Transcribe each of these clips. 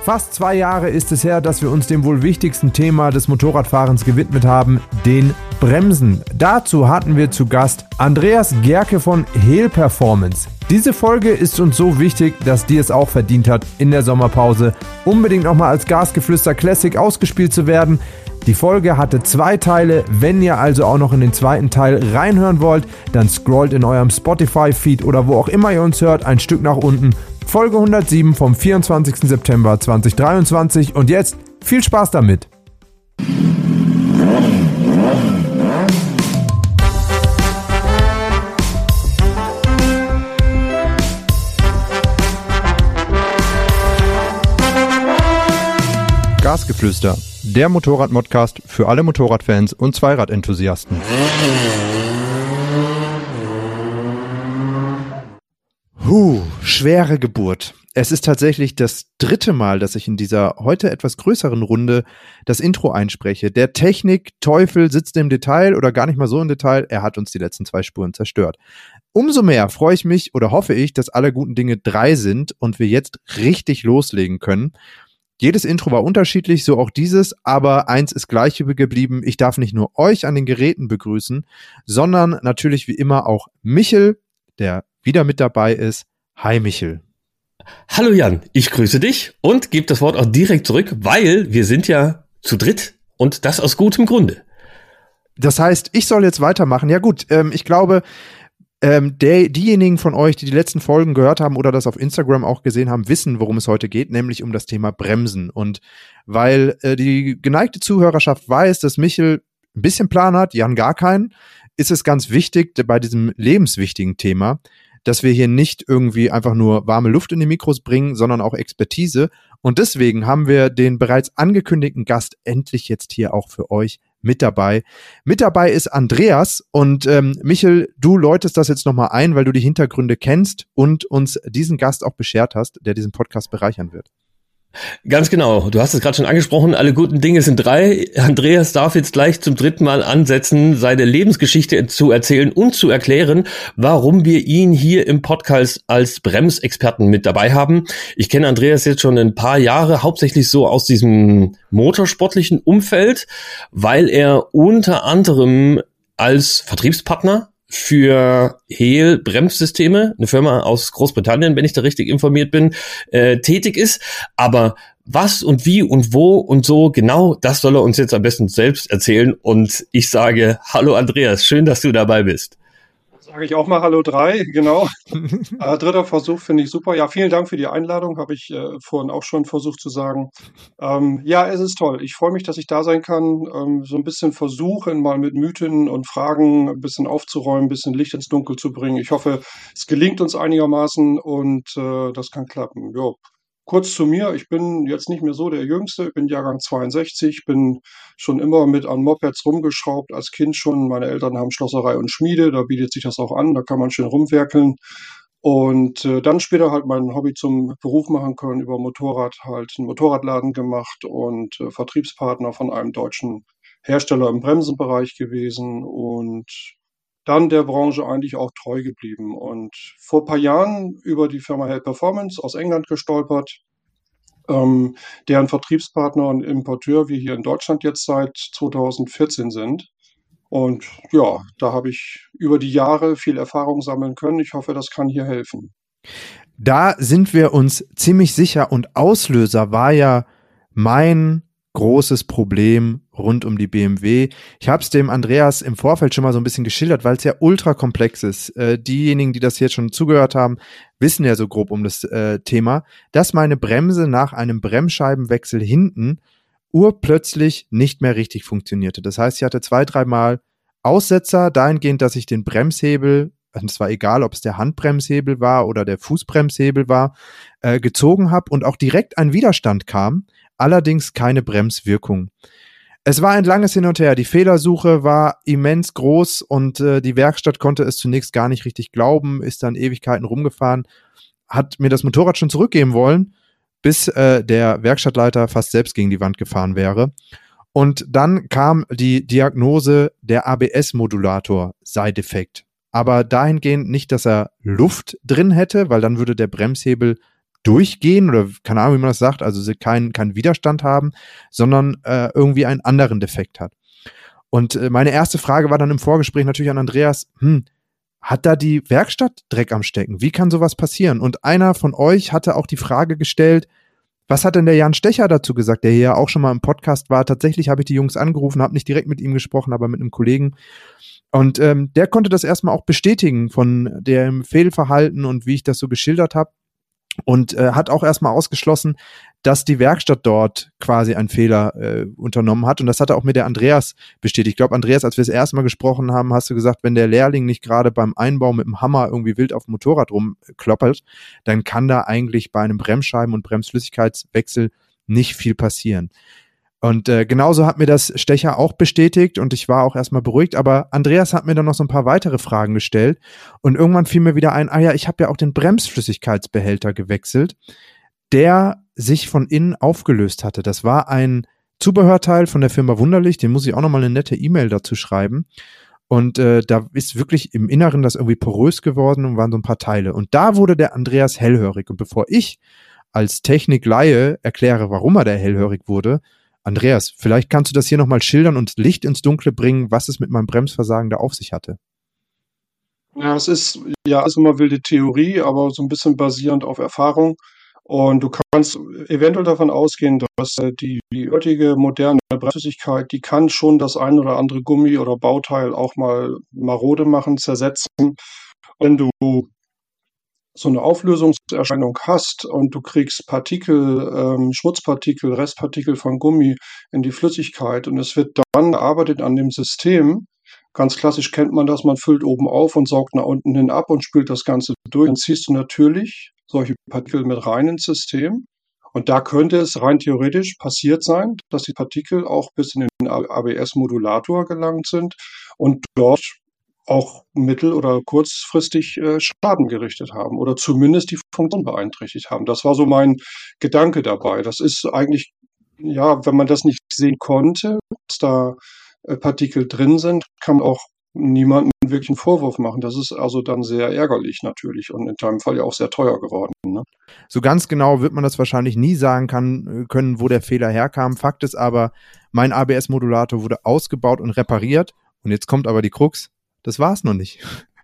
Fast 2 Jahre ist es her, dass wir uns dem wohl wichtigsten Thema des Motorradfahrens gewidmet haben, den Bremsen. Dazu hatten wir zu Gast Andreas Gerke von Hehl Performance. Diese Folge ist uns so wichtig, dass die es auch verdient hat, in der Sommerpause unbedingt nochmal als Gasgeflüster Classic ausgespielt zu werden. Die Folge hatte 2 Teile. Wenn ihr also auch noch in den zweiten Teil reinhören wollt, dann scrollt in eurem Spotify-Feed oder wo auch immer ihr uns hört, ein Stück nach unten. Folge 107 vom 24. September 2023. Und jetzt viel Spaß damit! Gasgeflüster, der Motorrad-Modcast für alle Motorradfans und Zweiradenthusiasten. Schwere Geburt. Es ist tatsächlich das 3. Mal, dass ich in dieser heute etwas größeren Runde das Intro einspreche. Der Technik-Teufel sitzt im Detail oder gar nicht mal so im Detail. Er hat uns die letzten 2 Spuren zerstört. Umso mehr freue ich mich oder hoffe ich, dass alle guten Dinge 3 sind und wir jetzt richtig loslegen können. Jedes Intro war unterschiedlich, so auch dieses, aber eins ist gleich geblieben. Ich darf nicht nur euch an den Geräten begrüßen, sondern natürlich wie immer auch Michel, der wieder mit dabei ist. Hi Michel. Hallo Jan, ich grüße dich und gebe das Wort auch direkt zurück, weil wir sind ja zu dritt und das aus gutem Grunde. Das heißt, ich soll jetzt weitermachen. Ja gut, ich glaube, diejenigen von euch, die letzten Folgen gehört haben oder das auf Instagram auch gesehen haben, wissen, worum es heute geht, nämlich um das Thema Bremsen. Und weil die geneigte Zuhörerschaft weiß, dass Michel ein bisschen Plan hat, Jan gar keinen, ist es ganz wichtig bei diesem lebenswichtigen Thema, dass wir hier nicht irgendwie einfach nur warme Luft in die Mikros bringen, sondern auch Expertise. Und deswegen haben wir den bereits angekündigten Gast endlich jetzt hier auch für euch mit dabei. Mit dabei ist Andreas und Michel, du läutest das jetzt nochmal ein, weil du die Hintergründe kennst und uns diesen Gast auch beschert hast, der diesen Podcast bereichern wird. Ganz genau, du hast es gerade schon angesprochen, alle guten Dinge sind 3. Andreas darf jetzt gleich zum 3. Mal ansetzen, seine Lebensgeschichte zu erzählen und zu erklären, warum wir ihn hier im Podcast als Bremsexperten mit dabei haben. Ich kenne Andreas jetzt schon ein paar Jahre, hauptsächlich so aus diesem motorsportlichen Umfeld, weil er unter anderem als Vertriebspartner für Hehl Bremssysteme, eine Firma aus Großbritannien, wenn ich da richtig informiert bin, tätig ist. Aber was und wie und wo und so genau, das soll er uns jetzt am besten selbst erzählen. Und ich sage, hallo Andreas, schön, dass du dabei bist. Sage ich auch mal Hallo 3, genau. 3. Versuch finde ich super. Ja, vielen Dank für die Einladung, habe ich vorhin auch schon versucht zu sagen. Ja, es ist toll. Ich freue mich, dass ich da sein kann. So ein bisschen versuchen, mal mit Mythen und Fragen ein bisschen aufzuräumen, ein bisschen Licht ins Dunkel zu bringen. Ich hoffe, es gelingt uns einigermaßen und das kann klappen. Ja. Kurz zu mir, ich bin jetzt nicht mehr so der Jüngste, ich bin Jahrgang 62, bin schon immer mit an Mopeds rumgeschraubt, als Kind schon. Meine Eltern haben Schlosserei und Schmiede, da bietet sich das auch an, da kann man schön rumwerkeln. Und dann später halt mein Hobby zum Beruf machen können, über Motorrad halt einen Motorradladen gemacht und Vertriebspartner von einem deutschen Hersteller im Bremsenbereich gewesen und dann der Branche eigentlich auch treu geblieben und vor ein paar Jahren über die Firma Hehl Performance aus England gestolpert, deren Vertriebspartner und Importeur wir hier in Deutschland jetzt seit 2014 sind. Und ja, da habe ich über die Jahre viel Erfahrung sammeln können. Ich hoffe, das kann hier helfen. Da sind wir uns ziemlich sicher und Auslöser war ja mein großes Problem rund um die BMW. Ich habe es dem Andreas im Vorfeld schon mal so ein bisschen geschildert, weil es ja ultra komplex ist. Diejenigen, die das jetzt schon zugehört haben, wissen ja so grob um das Thema, dass meine Bremse nach einem Bremsscheibenwechsel hinten urplötzlich nicht mehr richtig funktionierte. Das heißt, ich hatte 2-3 Mal Aussetzer dahingehend, dass ich den Bremshebel, und es war egal, ob es der Handbremshebel war oder der Fußbremshebel war, gezogen habe und auch direkt ein Widerstand kam, allerdings keine Bremswirkung. Es war ein langes Hin und Her. Die Fehlersuche war immens groß und die Werkstatt konnte es zunächst gar nicht richtig glauben, ist dann Ewigkeiten rumgefahren, hat mir das Motorrad schon zurückgeben wollen, bis der Werkstattleiter fast selbst gegen die Wand gefahren wäre. Und dann kam die Diagnose, der ABS-Modulator sei defekt. Aber dahingehend nicht, dass er Luft drin hätte, weil dann würde der Bremshebel durchgehen oder keine Ahnung, wie man das sagt, also sie keinen Widerstand haben, sondern irgendwie einen anderen Defekt hat. Und meine erste Frage war dann im Vorgespräch natürlich an Andreas, hat da die Werkstatt Dreck am Stecken? Wie kann sowas passieren? Und einer von euch hatte auch die Frage gestellt, was hat denn der Jan Stecher dazu gesagt, der hier ja auch schon mal im Podcast war? Tatsächlich habe ich die Jungs angerufen, habe nicht direkt mit ihm gesprochen, aber mit einem Kollegen. Und der konnte das erstmal auch bestätigen von dem Fehlverhalten und wie ich das so geschildert habe. Und hat auch erstmal ausgeschlossen, dass die Werkstatt dort quasi einen Fehler unternommen hat. Und das hatte auch mir der Andreas bestätigt. Ich glaube, Andreas, als wir das erste Mal gesprochen haben, hast du gesagt, wenn der Lehrling nicht gerade beim Einbau mit dem Hammer irgendwie wild auf dem Motorrad rumkloppert, dann kann da eigentlich bei einem Bremsscheiben- und Bremsflüssigkeitswechsel nicht viel passieren. Und genauso hat mir das Stecher auch bestätigt und ich war auch erstmal beruhigt, aber Andreas hat mir dann noch so ein paar weitere Fragen gestellt und irgendwann fiel mir wieder ein, ich habe ja auch den Bremsflüssigkeitsbehälter gewechselt, der sich von innen aufgelöst hatte. Das war ein Zubehörteil von der Firma Wunderlich, den muss ich auch nochmal eine nette E-Mail dazu schreiben. Und da ist wirklich im Inneren das irgendwie porös geworden und waren so ein paar Teile. Und da wurde der Andreas hellhörig. Und bevor ich als Technikleihe erkläre, warum er da hellhörig wurde, Andreas, vielleicht kannst du das hier nochmal schildern und Licht ins Dunkle bringen, was es mit meinem Bremsversagen da auf sich hatte. Ja, es ist immer wilde Theorie, aber so ein bisschen basierend auf Erfahrung. Und du kannst eventuell davon ausgehen, dass die heutige moderne Bremsflüssigkeit, die kann schon das ein oder andere Gummi oder Bauteil auch mal marode machen, zersetzen. Wenn du so eine Auflösungserscheinung hast und du kriegst Partikel, Schmutzpartikel, Restpartikel von Gummi in die Flüssigkeit und es wird dann gearbeitet an dem System. Ganz klassisch kennt man das, man füllt oben auf und saugt nach unten hin ab und spült das Ganze durch. Dann ziehst du natürlich solche Partikel mit rein ins System. Und da könnte es rein theoretisch passiert sein, dass die Partikel auch bis in den ABS-Modulator gelangt sind und dort auch mittel- oder kurzfristig Schaden gerichtet haben oder zumindest die Funktion beeinträchtigt haben. Das war so mein Gedanke dabei. Das ist eigentlich, wenn man das nicht sehen konnte, dass da Partikel drin sind, kann man auch niemandem wirklich einen Vorwurf machen. Das ist also dann sehr ärgerlich natürlich und in deinem Fall ja auch sehr teuer geworden. Ne? So ganz genau wird man das wahrscheinlich nie sagen können, wo der Fehler herkam. Fakt ist aber, mein ABS-Modulator wurde ausgebaut und repariert und jetzt kommt aber die Krux. Das war's noch nicht.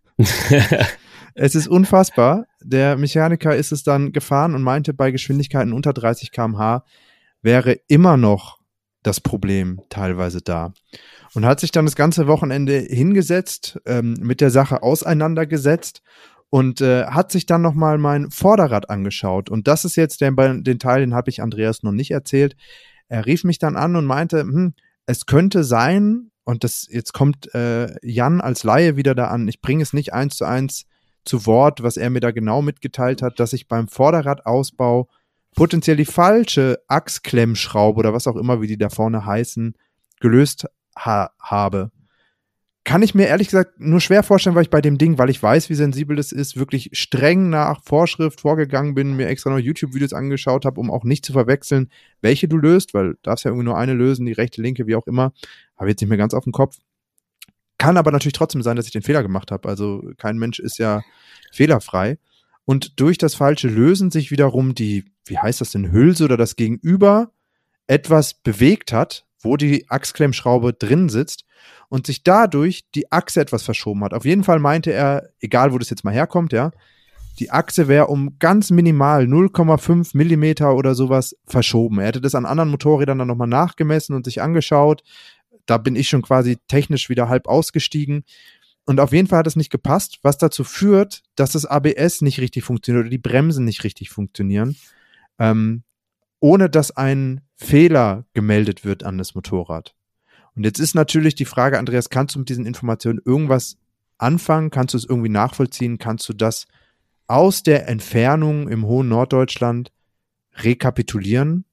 Es ist unfassbar. Der Mechaniker ist es dann gefahren und meinte, bei Geschwindigkeiten unter 30 km/h wäre immer noch das Problem teilweise da. Und hat sich dann das ganze Wochenende hingesetzt, mit der Sache auseinandergesetzt und hat sich dann nochmal mein Vorderrad angeschaut. Und das ist jetzt den Teil, den habe ich Andreas noch nicht erzählt. Er rief mich dann an und meinte, es könnte sein, und jetzt kommt Jan als Laie wieder da an, ich bringe es nicht 1:1 zu Wort, was er mir da genau mitgeteilt hat, dass ich beim Vorderradausbau potenziell die falsche Achsklemmschraube oder was auch immer, wie die da vorne heißen, gelöst habe. Kann ich mir ehrlich gesagt nur schwer vorstellen, weil ich bei dem Ding, weil ich weiß, wie sensibel das ist, wirklich streng nach Vorschrift vorgegangen bin, mir extra noch YouTube-Videos angeschaut habe, um auch nicht zu verwechseln, welche du löst, weil du darfst ja irgendwie nur eine lösen, die rechte, linke, wie auch immer. Habe jetzt nicht mehr ganz auf dem Kopf. Kann aber natürlich trotzdem sein, dass ich den Fehler gemacht habe. Also kein Mensch ist ja fehlerfrei. Und durch das falsche Lösen sich wiederum die, wie heißt das denn, Hülse oder das Gegenüber etwas bewegt hat, wo die Achsklemmschraube drin sitzt und sich dadurch die Achse etwas verschoben hat. Auf jeden Fall meinte er, egal wo das jetzt mal herkommt, ja, die Achse wäre um ganz minimal 0,5 Millimeter oder sowas verschoben. Er hätte das an anderen Motorrädern dann nochmal nachgemessen und sich angeschaut. Da bin ich schon quasi technisch wieder halb ausgestiegen. Und auf jeden Fall hat es nicht gepasst, was dazu führt, dass das ABS nicht richtig funktioniert oder die Bremsen nicht richtig funktionieren, ohne dass ein Fehler gemeldet wird an das Motorrad. Und jetzt ist natürlich die Frage, Andreas, kannst du mit diesen Informationen irgendwas anfangen? Kannst du es irgendwie nachvollziehen? Kannst du das aus der Entfernung im hohen Norddeutschland rekapitulieren?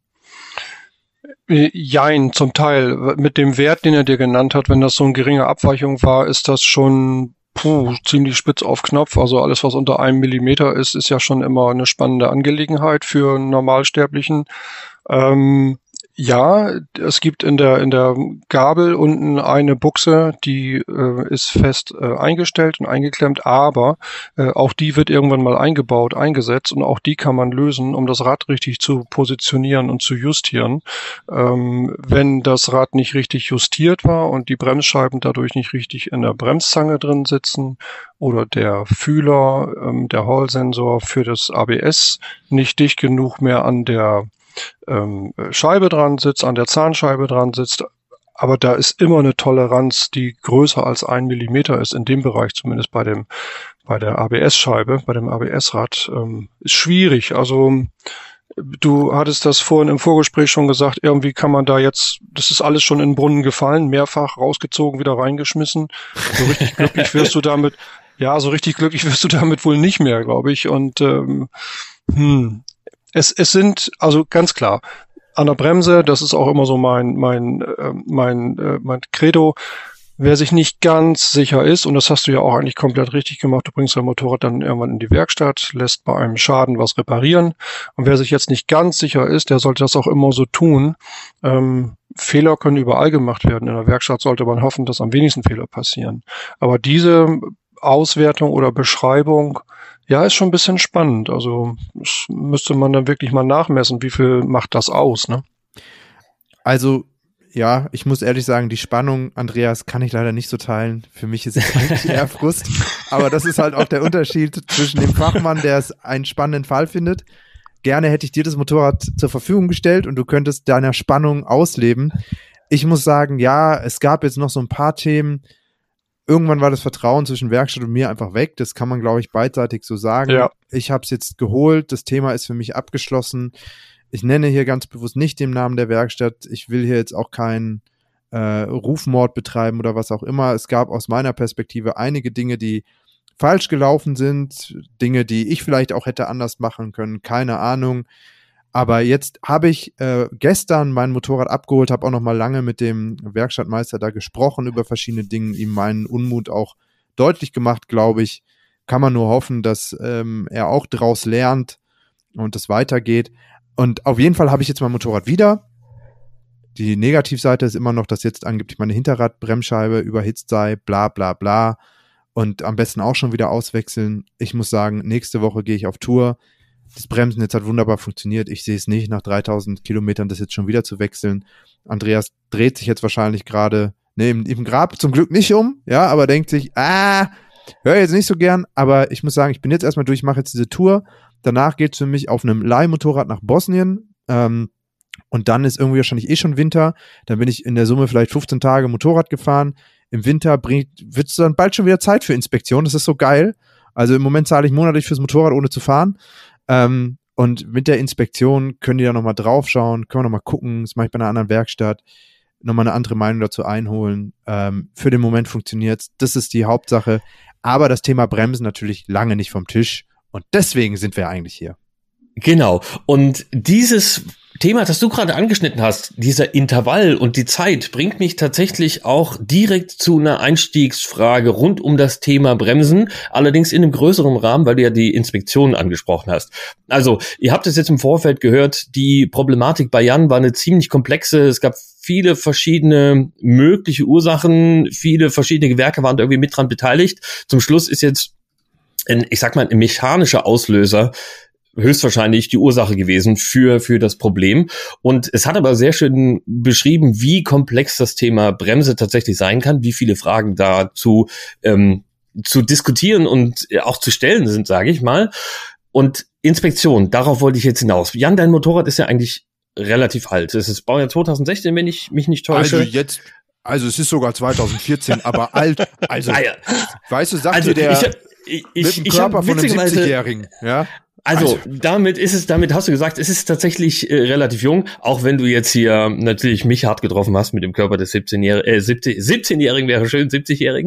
Jein, zum Teil. Mit dem Wert, den er dir genannt hat, wenn das so eine geringe Abweichung war, ist das schon ziemlich spitz auf Knopf. Also alles, was unter 1 Millimeter ist ja schon immer eine spannende Angelegenheit für einen Normalsterblichen. Ja, es gibt in der Gabel unten eine Buchse, die ist fest eingestellt und eingeklemmt, aber auch die wird irgendwann mal eingebaut, eingesetzt und auch die kann man lösen, um das Rad richtig zu positionieren und zu justieren. Wenn das Rad nicht richtig justiert war und die Bremsscheiben dadurch nicht richtig in der Bremszange drin sitzen oder der Fühler, der Hall-Sensor für das ABS nicht dicht genug mehr an der Scheibe dran sitzt, an der Zahnscheibe dran sitzt, aber da ist immer eine Toleranz, die größer als 1 Millimeter ist, in dem Bereich zumindest bei der ABS-Scheibe, bei dem ABS-Rad, ist schwierig. Also du hattest das vorhin im Vorgespräch schon gesagt, irgendwie kann man da jetzt, das ist alles schon in den Brunnen gefallen, mehrfach rausgezogen, wieder reingeschmissen. So richtig glücklich wirst du damit, so richtig glücklich wirst du damit wohl nicht mehr, glaube ich. Und es sind, also ganz klar, an der Bremse, das ist auch immer so mein Credo, wer sich nicht ganz sicher ist, und das hast du ja auch eigentlich komplett richtig gemacht, du bringst dein Motorrad dann irgendwann in die Werkstatt, lässt bei einem Schaden was reparieren, und wer sich jetzt nicht ganz sicher ist, der sollte das auch immer so tun. Fehler können überall gemacht werden. In der Werkstatt sollte man hoffen, dass am wenigsten Fehler passieren. Aber diese Auswertung oder Beschreibung, ja, ist schon ein bisschen spannend. Also das müsste man dann wirklich mal nachmessen, wie viel macht das aus, ne? Also, ja, ich muss ehrlich sagen, die Spannung, Andreas, kann ich leider nicht so teilen. Für mich ist es eigentlich eher Frust. Aber das ist halt auch der Unterschied zwischen dem Fachmann, der es einen spannenden Fall findet. Gerne hätte ich dir das Motorrad zur Verfügung gestellt und du könntest deiner Spannung ausleben. Ich muss sagen, ja, es gab jetzt noch so ein paar Themen. Irgendwann war das Vertrauen zwischen Werkstatt und mir einfach weg. Das kann man, glaube ich, beidseitig so sagen. Ja. Ich habe es jetzt geholt. Das Thema ist für mich abgeschlossen. Ich nenne hier ganz bewusst nicht den Namen der Werkstatt. Ich will hier jetzt auch keinen Rufmord betreiben oder was auch immer. Es gab aus meiner Perspektive einige Dinge, die falsch gelaufen sind. Dinge, die ich vielleicht auch hätte anders machen können. Keine Ahnung. Aber jetzt habe ich gestern mein Motorrad abgeholt, habe auch noch mal lange mit dem Werkstattmeister da gesprochen über verschiedene Dinge, ihm meinen Unmut auch deutlich gemacht, glaube ich. Kann man nur hoffen, dass er auch daraus lernt und es weitergeht. Und auf jeden Fall habe ich jetzt mein Motorrad wieder. Die Negativseite ist immer noch, dass jetzt angeblich meine Hinterradbremsscheibe überhitzt sei, bla bla bla. Und am besten auch schon wieder auswechseln. Ich muss sagen, nächste Woche gehe ich auf Tour. Das Bremsnetz hat wunderbar funktioniert. Ich sehe es nicht, nach 3000 Kilometern das jetzt schon wieder zu wechseln. Andreas dreht sich jetzt wahrscheinlich gerade im Grab zum Glück nicht um, ja, aber denkt sich, höre jetzt nicht so gern. Aber ich muss sagen, ich bin jetzt erstmal durch, mache jetzt diese Tour. Danach geht's für mich auf einem Leihmotorrad nach Bosnien. Und dann ist irgendwie wahrscheinlich schon Winter. Dann bin ich in der Summe vielleicht 15 Tage Motorrad gefahren. Im Winter wird es dann bald schon wieder Zeit für Inspektion. Das ist so geil. Also im Moment zahle ich monatlich fürs Motorrad, ohne zu fahren. Und mit der Inspektion können die da nochmal drauf schauen, können wir nochmal gucken, das mache ich bei einer anderen Werkstatt, nochmal eine andere Meinung dazu einholen. Für den Moment funktioniert's, das ist die Hauptsache. Aber das Thema Bremsen natürlich lange nicht vom Tisch und deswegen sind wir eigentlich hier. Genau. Und dieses Thema, das du gerade angeschnitten hast, dieser Intervall und die Zeit, bringt mich tatsächlich auch direkt zu einer Einstiegsfrage rund um das Thema Bremsen, allerdings in einem größeren Rahmen, weil du ja die Inspektion angesprochen hast. Also, ihr habt es jetzt im Vorfeld gehört, die Problematik bei Jan war eine ziemlich komplexe, es gab viele verschiedene mögliche Ursachen, viele verschiedene Gewerke waren da irgendwie mit dran beteiligt. Zum Schluss ist jetzt ein mechanischer Auslöser höchstwahrscheinlich die Ursache gewesen für das Problem. Und es hat aber sehr schön beschrieben, wie komplex das Thema Bremse tatsächlich sein kann, wie viele Fragen da zu diskutieren und auch zu stellen sind, sage ich mal. Und Inspektion, darauf wollte ich jetzt hinaus. Jan, dein Motorrad ist ja eigentlich relativ alt. Es ist Baujahr 2016, wenn ich mich nicht täusche. Also es ist sogar 2014, aber alt. Also, weißt du, sagt dir der mit dem Körper von einem 70-Jährigen, ja? Also damit hast du gesagt, es ist tatsächlich relativ jung, auch wenn du jetzt hier natürlich mich hart getroffen hast mit dem Körper des 17-Jährigen, wäre schön, 70-Jährigen.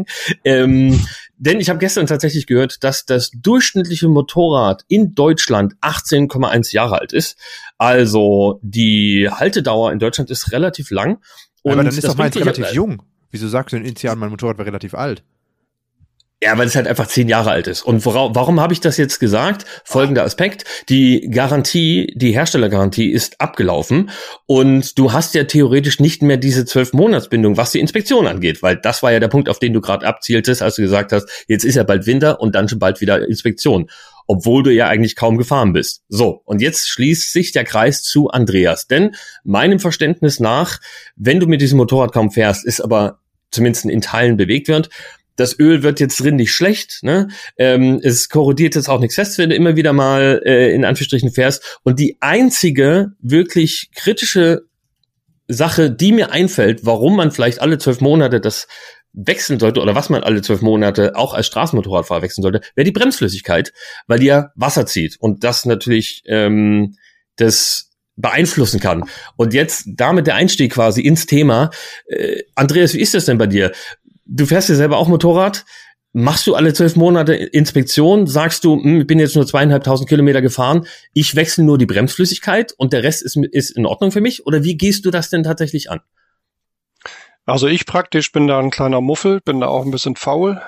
Denn ich habe gestern tatsächlich gehört, dass das durchschnittliche Motorrad in Deutschland 18,1 Jahre alt ist. Also die Haltedauer in Deutschland ist relativ lang. Und aber dann ist doch meins relativ jung. Wieso sagst du in Initialen, mein Motorrad war relativ alt? Ja, weil es halt einfach 10 Jahre alt ist. Und warum habe ich das jetzt gesagt? Folgender Aspekt. Die Garantie, die Herstellergarantie ist abgelaufen und du hast ja theoretisch nicht mehr diese 12-Monats-Bindung, was die Inspektion angeht, weil das war ja der Punkt, auf den du gerade abzieltest, als du gesagt hast, jetzt ist ja bald Winter und dann schon bald wieder Inspektion, obwohl du ja eigentlich kaum gefahren bist. So, und jetzt schließt sich der Kreis zu Andreas, denn meinem Verständnis nach, wenn du mit diesem Motorrad kaum fährst, ist aber zumindest in Teilen bewegt wird, das Öl wird jetzt drin nicht schlecht, ne? Es korrodiert jetzt auch nichts fest, wenn du immer wieder mal in Anführungsstrichen fährst. Und die einzige wirklich kritische Sache, die mir einfällt, warum man vielleicht alle 12 Monate das wechseln sollte oder was man alle 12 Monate auch als Straßenmotorradfahrer wechseln sollte, wäre die Bremsflüssigkeit, weil die ja Wasser zieht und das natürlich das beeinflussen kann. Und jetzt damit der Einstieg quasi ins Thema. Andreas, wie ist das denn bei dir? Du fährst ja selber auch Motorrad. Machst du alle 12 Monate Inspektion? Sagst du, ich bin jetzt nur 2.500 Kilometer gefahren, ich wechsle nur die Bremsflüssigkeit und der Rest ist in Ordnung für mich? Oder wie gehst du das denn tatsächlich an? Also ich praktisch bin da ein kleiner Muffel, bin da auch ein bisschen faul.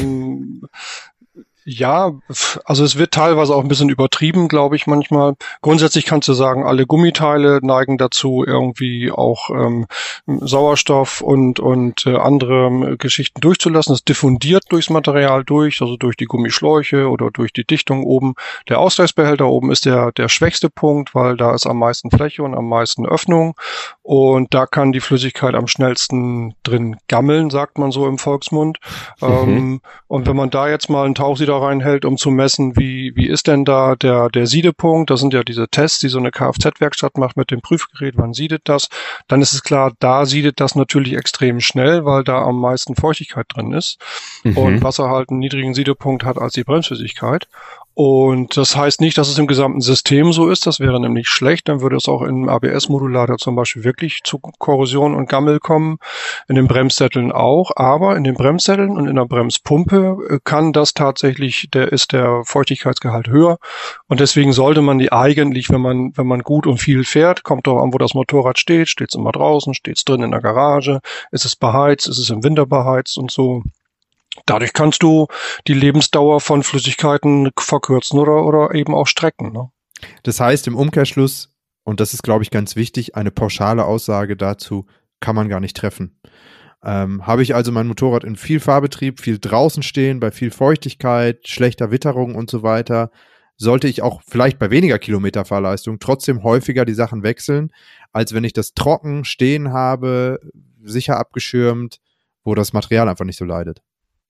Ja, also es wird teilweise auch ein bisschen übertrieben, glaube ich, manchmal. Grundsätzlich kannst du sagen, alle Gummiteile neigen dazu, irgendwie auch Sauerstoff und andere Geschichten durchzulassen. Das diffundiert durchs Material durch, also durch die Gummischläuche oder durch die Dichtung oben. Der Ausgleichsbehälter oben ist der schwächste Punkt, weil da ist am meisten Fläche und am meisten Öffnung. Und da kann die Flüssigkeit am schnellsten drin gammeln, sagt man so im Volksmund. Und wenn man da jetzt mal einen Tauchsieder reinhält, um zu messen, wie ist denn da der Siedepunkt, das sind ja diese Tests, die so eine Kfz-Werkstatt macht mit dem Prüfgerät, wann siedet das, dann ist es klar, da siedet das natürlich extrem schnell, weil da am meisten Feuchtigkeit drin ist und Wasser halt einen niedrigen Siedepunkt hat als die Bremsflüssigkeit. Und das heißt nicht, dass es im gesamten System so ist, das wäre nämlich schlecht, dann würde es auch im ABS-Modulator zum Beispiel wirklich zu Korrosion und Gammel kommen, in den Bremssätteln auch, aber in den Bremssätteln und in der Bremspumpe kann das tatsächlich, ist der Feuchtigkeitsgehalt höher und deswegen sollte man die eigentlich, wenn man gut und viel fährt, kommt doch an, wo das Motorrad steht es immer draußen, steht es drin in der Garage, ist es beheizt, ist es im Winter beheizt und so. Dadurch kannst du die Lebensdauer von Flüssigkeiten verkürzen oder eben auch strecken. Ne? Das heißt im Umkehrschluss, und das ist, glaube ich, ganz wichtig, eine pauschale Aussage dazu kann man gar nicht treffen. Habe ich also mein Motorrad in viel Fahrbetrieb, viel draußen stehen, bei viel Feuchtigkeit, schlechter Witterung und so weiter, sollte ich auch vielleicht bei weniger Kilometerfahrleistung trotzdem häufiger die Sachen wechseln, als wenn ich das trocken stehen habe, sicher abgeschirmt, wo das Material einfach nicht so leidet.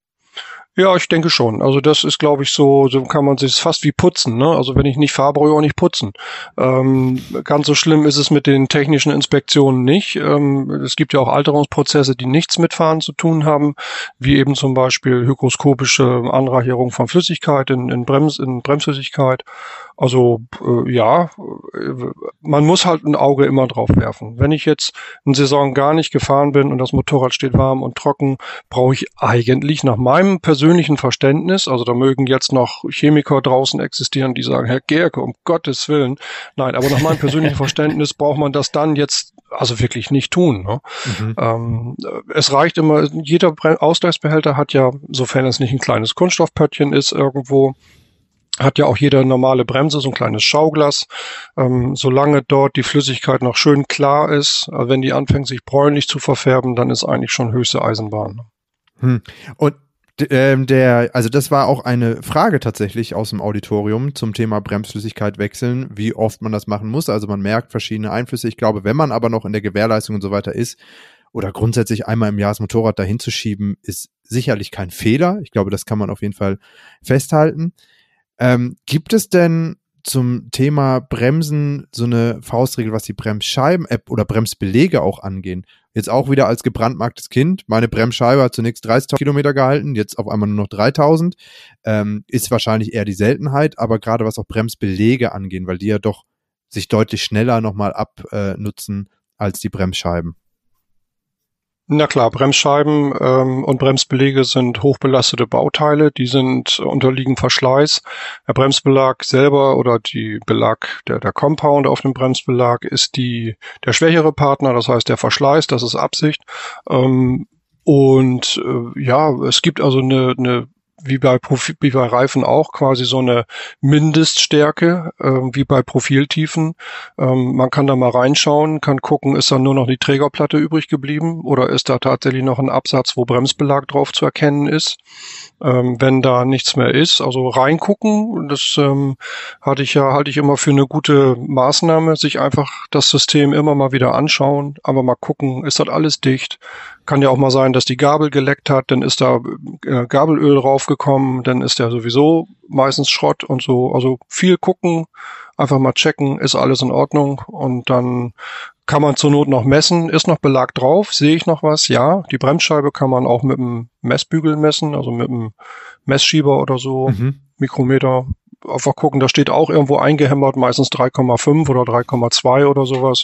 Ja, ich denke schon. Also das ist, glaube ich, so kann man sich fast wie putzen. Ne? Also wenn ich nicht fahre, brauche ich auch nicht putzen. Ganz so schlimm ist es mit den technischen Inspektionen nicht. Es gibt ja auch Alterungsprozesse, die nichts mit Fahren zu tun haben, wie eben zum Beispiel hygroskopische Anreicherung von Flüssigkeit in Bremsflüssigkeit. Also man muss halt ein Auge immer drauf werfen. Wenn ich jetzt eine Saison gar nicht gefahren bin und das Motorrad steht warm und trocken, brauche ich eigentlich nach meinem persönlichen Verständnis, also da mögen jetzt noch Chemiker draußen existieren, die sagen, Herr Gerke, um Gottes Willen. Nein, aber nach meinem persönlichen Verständnis braucht man das dann jetzt also wirklich nicht tun. Ne? Es reicht immer, jeder Ausgleichsbehälter hat ja, sofern es nicht ein kleines Kunststoffpöttchen ist irgendwo, hat ja auch jede normale Bremse so ein kleines Schauglas. Solange dort die Flüssigkeit noch schön klar ist, wenn die anfängt sich bräunlich zu verfärben, dann ist eigentlich schon höchste Eisenbahn. Und also das war auch eine Frage tatsächlich aus dem Auditorium zum Thema Bremsflüssigkeit wechseln, wie oft man das machen muss. Also man merkt verschiedene Einflüsse. Ich glaube, wenn man aber noch in der Gewährleistung und so weiter ist oder grundsätzlich einmal im Jahr das Motorrad dahin zu schieben, ist sicherlich kein Fehler. Ich glaube, das kann man auf jeden Fall festhalten. Gibt es denn zum Thema Bremsen so eine Faustregel, was die Bremsscheiben-App oder Bremsbeläge auch angehen? Jetzt auch wieder als gebrandmarktes Kind. Meine Bremsscheibe hat zunächst 30.000 Kilometer gehalten, jetzt auf einmal nur noch 3.000. Ist wahrscheinlich eher die Seltenheit, aber gerade was auch Bremsbeläge angehen, weil die ja doch sich deutlich schneller nochmal abnutzen als die Bremsscheiben. Na klar, Bremsscheiben und Bremsbeläge sind hochbelastete Bauteile, die unterliegen Verschleiß. Der Bremsbelag selber oder die Belag, der Compound auf dem Bremsbelag ist der schwächere Partner, das heißt der Verschleiß, das ist Absicht. Es gibt also eine wie bei Reifen auch quasi so eine Mindeststärke, wie bei Profiltiefen. Man kann da mal reinschauen, kann gucken, ist da nur noch die Trägerplatte übrig geblieben oder ist da tatsächlich noch ein Absatz, wo Bremsbelag drauf zu erkennen ist. Wenn da nichts mehr ist, also reingucken, das halte ich immer für eine gute Maßnahme, sich einfach das System immer mal wieder anschauen, aber mal gucken, ist das alles dicht? Kann ja auch mal sein, dass die Gabel geleckt hat, dann ist da Gabelöl raufgekommen, dann ist der sowieso meistens Schrott und so. Also viel gucken, einfach mal checken, ist alles in Ordnung und dann kann man zur Not noch messen, ist noch Belag drauf, sehe ich noch was? Ja, die Bremsscheibe kann man auch mit dem Messbügel messen, also mit dem Messschieber oder so, Mikrometer. Einfach gucken, da steht auch irgendwo eingehämmert, meistens 3,5 oder 3,2 oder sowas.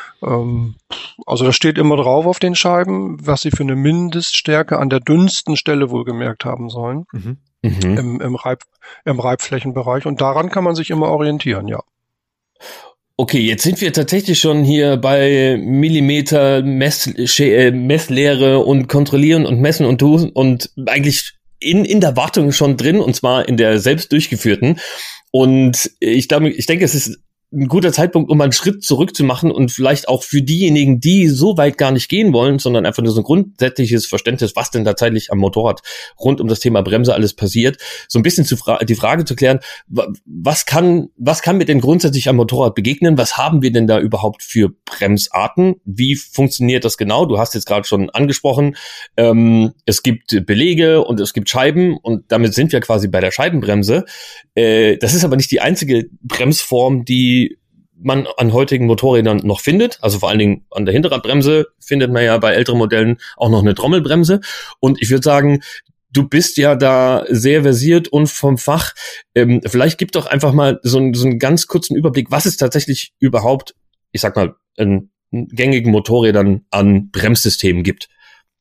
Also da steht immer drauf auf den Scheiben, was sie für eine Mindeststärke an der dünnsten Stelle wohlgemerkt haben sollen. Im Reibflächenbereich. Und daran kann man sich immer orientieren, ja. Okay, jetzt sind wir tatsächlich schon hier bei Millimeter Messlehre und kontrollieren und messen und tun und eigentlich in der Wartung schon drin, und zwar in der selbst durchgeführten. Und ich denke, es ist ein guter Zeitpunkt, um mal einen Schritt zurück zu machen und vielleicht auch für diejenigen, die so weit gar nicht gehen wollen, sondern einfach nur so ein grundsätzliches Verständnis, was denn tatsächlich am Motorrad rund um das Thema Bremse alles passiert, so ein bisschen die Frage zu klären, was kann mir denn grundsätzlich am Motorrad begegnen? Was haben wir denn da überhaupt für Bremsarten? Wie funktioniert das genau? Du hast jetzt gerade schon angesprochen, es gibt Belege und es gibt Scheiben und damit sind wir quasi bei der Scheibenbremse. Das ist aber nicht die einzige Bremsform, die man an heutigen Motorrädern noch findet. Also vor allen Dingen an der Hinterradbremse findet man ja bei älteren Modellen auch noch eine Trommelbremse. Und ich würde sagen, du bist ja da sehr versiert und vom Fach. Vielleicht gib doch einfach mal so einen ganz kurzen Überblick, was es tatsächlich überhaupt, ich sag mal, in gängigen Motorrädern an Bremssystemen gibt.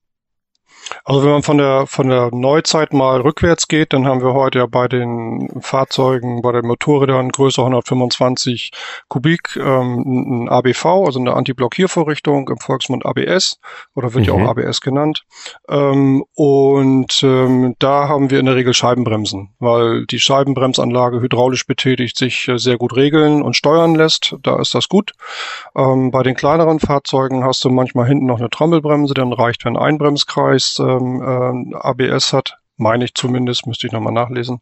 Also wenn man von der Neuzeit mal rückwärts geht, dann haben wir heute ja bei den Fahrzeugen, bei den Motorrädern größer 125 Kubik ein ABV, also eine Anti-Blockiervorrichtung, im Volksmund ABS oder wird ja auch ABS genannt. Da haben wir in der Regel Scheibenbremsen, weil die Scheibenbremsanlage hydraulisch betätigt sich sehr gut regeln und steuern lässt. Da ist das gut. Bei den kleineren Fahrzeugen hast du manchmal hinten noch eine Trommelbremse, dann reicht, wenn ein Bremskreis ABS hat, meine ich zumindest, müsste ich nochmal nachlesen.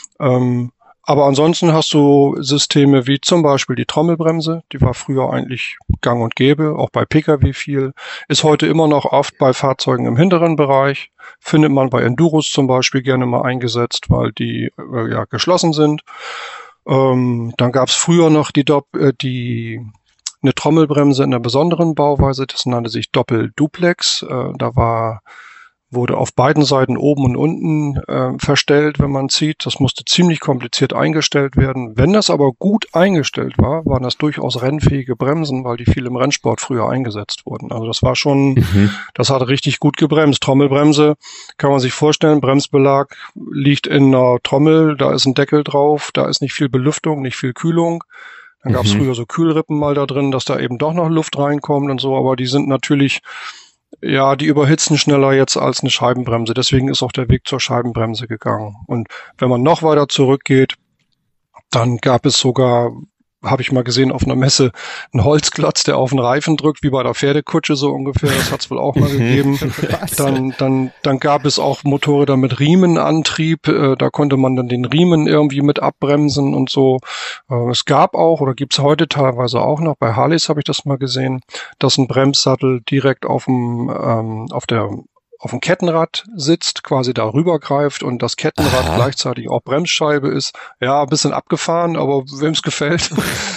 Aber ansonsten hast du Systeme wie zum Beispiel die Trommelbremse, die war früher eigentlich gang und gäbe, auch bei Pkw viel, ist heute immer noch oft bei Fahrzeugen im hinteren Bereich, findet man bei Enduros zum Beispiel gerne mal eingesetzt, weil die geschlossen sind. Dann gab es früher noch eine Trommelbremse in einer besonderen Bauweise, das nannte sich Doppelduplex. Wurde auf beiden Seiten oben und unten verstellt, wenn man zieht. Das musste ziemlich kompliziert eingestellt werden. Wenn das aber gut eingestellt war, waren das durchaus rennfähige Bremsen, weil die viel im Rennsport früher eingesetzt wurden. Also das war schon, das hat richtig gut gebremst. Trommelbremse kann man sich vorstellen, Bremsbelag liegt in einer Trommel, da ist ein Deckel drauf, da ist nicht viel Belüftung, nicht viel Kühlung. Dann gab es früher so Kühlrippen mal da drin, dass da eben doch noch Luft reinkommt und so, aber die sind natürlich, ja, die überhitzen schneller jetzt als eine Scheibenbremse. Deswegen ist auch der Weg zur Scheibenbremse gegangen. Und wenn man noch weiter zurückgeht, dann gab es sogar, habe ich mal gesehen auf einer Messe, einen Holzklotz, der auf den Reifen drückt, wie bei der Pferdekutsche so ungefähr. Das hat es wohl auch mal gegeben. Dann gab es auch Motorräder mit Riemenantrieb. Da konnte man dann den Riemen irgendwie mit abbremsen und so. Es gab auch, oder gibt es heute teilweise auch noch, bei Harleys habe ich das mal gesehen, dass ein Bremssattel direkt auf dem Kettenrad sitzt, quasi da rübergreift und das Kettenrad gleichzeitig auch Bremsscheibe ist. Ja, ein bisschen abgefahren, aber wem es gefällt.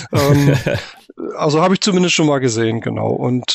Also habe ich zumindest schon mal gesehen, genau. Und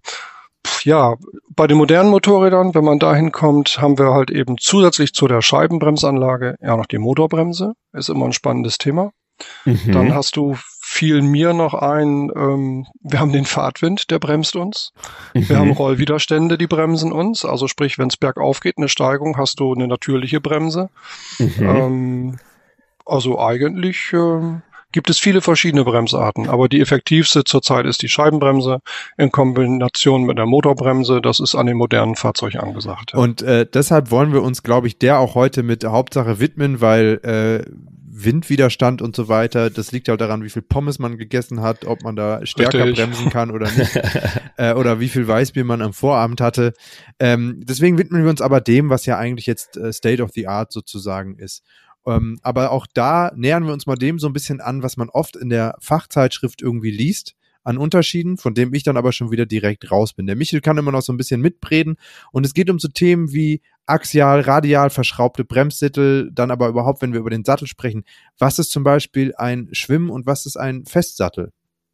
bei den modernen Motorrädern, wenn man dahin kommt, haben wir halt eben zusätzlich zu der Scheibenbremsanlage ja noch die Motorbremse. Ist immer ein spannendes Thema. Dann hast du, fiel mir noch ein, wir haben den Fahrtwind, der bremst uns. Wir haben Rollwiderstände, die bremsen uns. Also sprich, wenn es bergauf geht, eine Steigung, hast du eine natürliche Bremse. Also eigentlich gibt es viele verschiedene Bremsarten, aber die effektivste zurzeit ist die Scheibenbremse in Kombination mit der Motorbremse. Das ist an den modernen Fahrzeugen angesagt. Ja. Und deshalb wollen wir uns, glaube ich, der auch heute mit der Hauptsache widmen, weil Windwiderstand und so weiter, das liegt halt daran, wie viel Pommes man gegessen hat, ob man da stärker bremsen kann oder nicht, oder wie viel Weißbier man am Vorabend hatte. Deswegen widmen wir uns aber dem, was ja eigentlich jetzt State of the Art sozusagen ist. Aber auch da nähern wir uns mal dem so ein bisschen an, was man oft in der Fachzeitschrift irgendwie liest, an Unterschieden, von dem ich dann aber schon wieder direkt raus bin. Der Michel kann immer noch so ein bisschen mitreden und es geht um so Themen wie axial, radial verschraubte Bremssittel, dann aber überhaupt, wenn wir über den Sattel sprechen, was ist zum Beispiel ein Schwimm- und was ist ein Festsattel?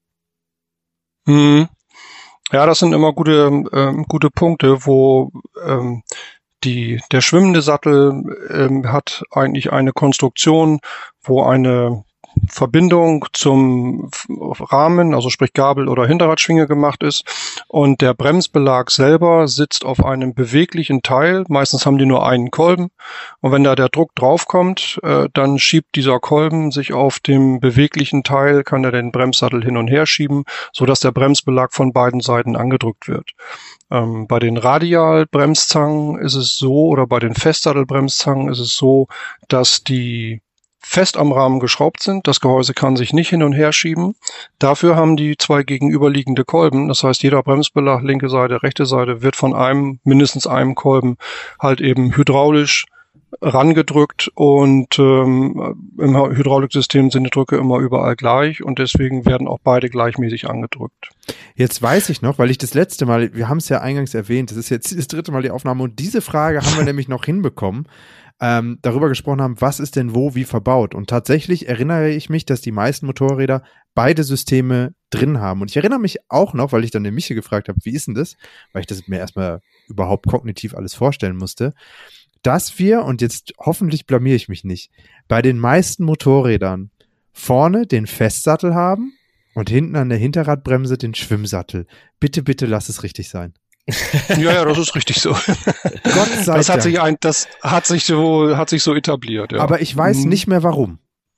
Ja, das sind immer gute Punkte, wo der schwimmende Sattel hat eigentlich eine Konstruktion, wo eine Verbindung zum Rahmen, also sprich Gabel oder Hinterradschwinge gemacht ist und der Bremsbelag selber sitzt auf einem beweglichen Teil. Meistens haben die nur einen Kolben und wenn da der Druck draufkommt, dann schiebt dieser Kolben sich auf dem beweglichen Teil, kann er den Bremssattel hin und her schieben, sodass der Bremsbelag von beiden Seiten angedrückt wird. Bei den Radialbremszangen ist es so, oder bei den Festsattelbremszangen ist es so, dass die fest am Rahmen geschraubt sind. Das Gehäuse kann sich nicht hin und her schieben. Dafür haben die zwei gegenüberliegende Kolben. Das heißt, jeder Bremsbelag, linke Seite, rechte Seite, wird von mindestens einem Kolben halt eben hydraulisch rangedrückt und im Hydrauliksystem sind die Drücke immer überall gleich und deswegen werden auch beide gleichmäßig angedrückt. Jetzt weiß ich noch, weil ich das letzte Mal, wir haben es ja eingangs erwähnt, das ist jetzt das dritte Mal die Aufnahme und diese Frage haben wir nämlich noch hinbekommen, darüber gesprochen haben, was ist denn wo wie verbaut. Und tatsächlich erinnere ich mich, dass die meisten Motorräder beide Systeme drin haben. Und ich erinnere mich auch noch, weil ich dann den Michael gefragt habe, wie ist denn das? Weil ich das mir erstmal überhaupt kognitiv alles vorstellen musste, dass wir, und jetzt hoffentlich blamiere ich mich nicht, bei den meisten Motorrädern vorne den Festsattel haben und hinten an der Hinterradbremse den Schwimmsattel. Bitte, bitte lass es richtig sein. Ja, das ist richtig so. Gott sei Dank. Das hat sich so etabliert. Ja. Aber ich weiß nicht mehr warum.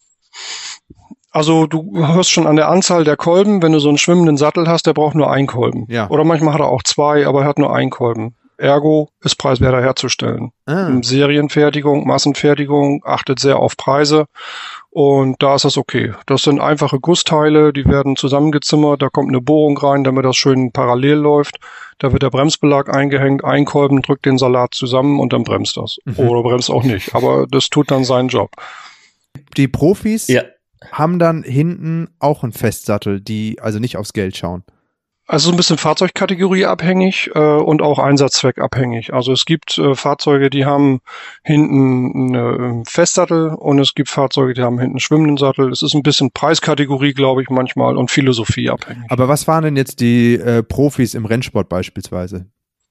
Also du hörst schon an der Anzahl der Kolben, wenn du so einen schwimmenden Sattel hast, der braucht nur einen Kolben. Ja. Oder manchmal hat er auch zwei, aber er hat nur einen Kolben. Ergo ist preiswerter herzustellen. Serienfertigung, Massenfertigung achtet sehr auf Preise und da ist das okay. Das sind einfache Gussteile, die werden zusammengezimmert, da kommt eine Bohrung rein, damit das schön parallel läuft. Da wird der Bremsbelag eingehängt, ein Kolben drückt den Salat zusammen und dann bremst das. Oder bremst auch nicht, aber das tut dann seinen Job. Die Profis haben dann hinten auch einen Festsattel, die also nicht aufs Geld schauen. Also ein bisschen Fahrzeugkategorie abhängig und auch Einsatzzweck abhängig. Also es gibt Fahrzeuge, die haben hinten einen Festsattel und es gibt Fahrzeuge, die haben hinten einen schwimmenden Sattel. Es ist ein bisschen Preiskategorie, glaube ich, manchmal und Philosophie abhängig. Aber was waren denn jetzt die Profis im Rennsport beispielsweise?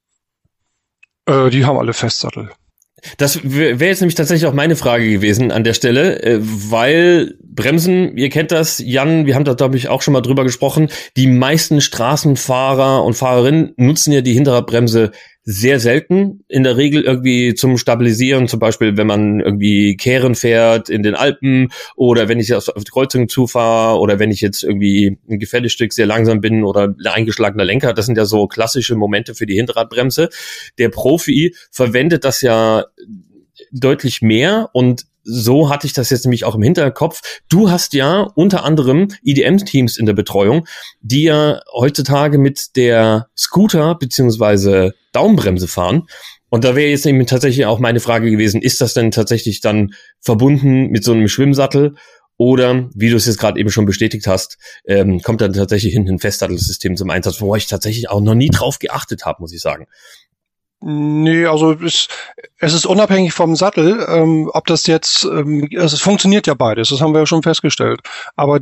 Die haben alle Festsattel. Das wäre jetzt nämlich tatsächlich auch meine Frage gewesen an der Stelle, weil Bremsen, ihr kennt das, Jan, wir haben da glaube ich auch schon mal drüber gesprochen, die meisten Straßenfahrer und Fahrerinnen nutzen ja die Hinterradbremse sehr selten, in der Regel irgendwie zum Stabilisieren, zum Beispiel wenn man irgendwie Kehren fährt in den Alpen oder wenn ich auf die Kreuzung zufahre oder wenn ich jetzt irgendwie ein Gefällestück sehr langsam bin oder ein eingeschlagener Lenker, das sind ja so klassische Momente für die Hinterradbremse. Der Profi verwendet das ja deutlich mehr und so hatte ich das jetzt nämlich auch im Hinterkopf. Du hast ja unter anderem IDM-Teams in der Betreuung, die ja heutzutage mit der Scooter bzw. Daumenbremse fahren. Und da wäre jetzt eben tatsächlich auch meine Frage gewesen, ist das denn tatsächlich dann verbunden mit so einem Schwimmsattel? Oder, wie du es jetzt gerade eben schon bestätigt hast, kommt dann tatsächlich hinten ein Festsattelsystem zum Einsatz, wo ich tatsächlich auch noch nie drauf geachtet habe, muss ich sagen. Nee, also es ist unabhängig vom Sattel, ob das jetzt, es funktioniert ja beides, das haben wir ja schon festgestellt. Aber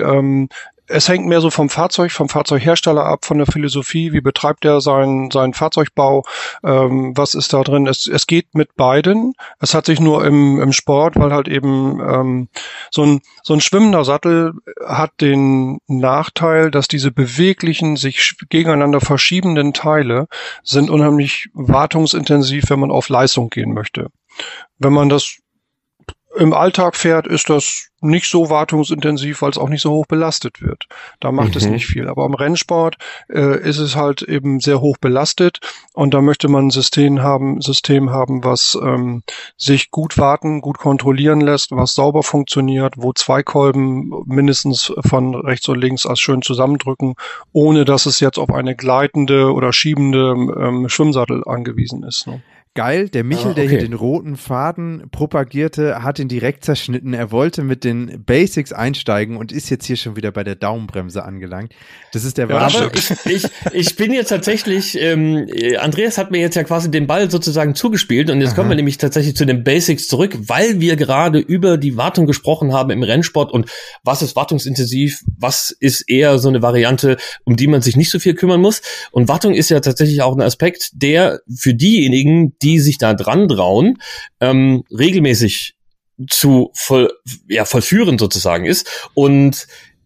es hängt mehr so vom Fahrzeughersteller ab, von der Philosophie, wie betreibt er seinen Fahrzeugbau, was ist da drin. Es geht mit beiden. Es hat sich nur im Sport, weil halt eben so ein schwimmender Sattel hat den Nachteil, dass diese beweglichen, sich gegeneinander verschiebenden Teile sind unheimlich wartungsintensiv, wenn man auf Leistung gehen möchte. Wenn man das im Alltag fährt, ist das nicht so wartungsintensiv, weil es auch nicht so hoch belastet wird. Da macht es nicht viel. Aber im Rennsport ist es halt eben sehr hoch belastet und da möchte man ein System haben, was sich gut warten, gut kontrollieren lässt, was sauber funktioniert, wo zwei Kolben mindestens von rechts und links als schön zusammendrücken, ohne dass es jetzt auf eine gleitende oder schiebende Schwimmsattel angewiesen ist. Ne? Geil, der Michel, der hier den roten Faden propagierte, hat ihn direkt zerschnitten. Er wollte mit den Basics einsteigen und ist jetzt hier schon wieder bei der Daumenbremse angelangt. Das ist der Wahnsinn. Aber ich bin jetzt tatsächlich, Andreas hat mir jetzt ja quasi den Ball sozusagen zugespielt und jetzt kommen wir nämlich tatsächlich zu den Basics zurück, weil wir gerade über die Wartung gesprochen haben im Rennsport und was ist wartungsintensiv, was ist eher so eine Variante, um die man sich nicht so viel kümmern muss. Und Wartung ist ja tatsächlich auch ein Aspekt, der für diejenigen, die sich da dran trauen, regelmäßig zu vollführen sozusagen ist. Und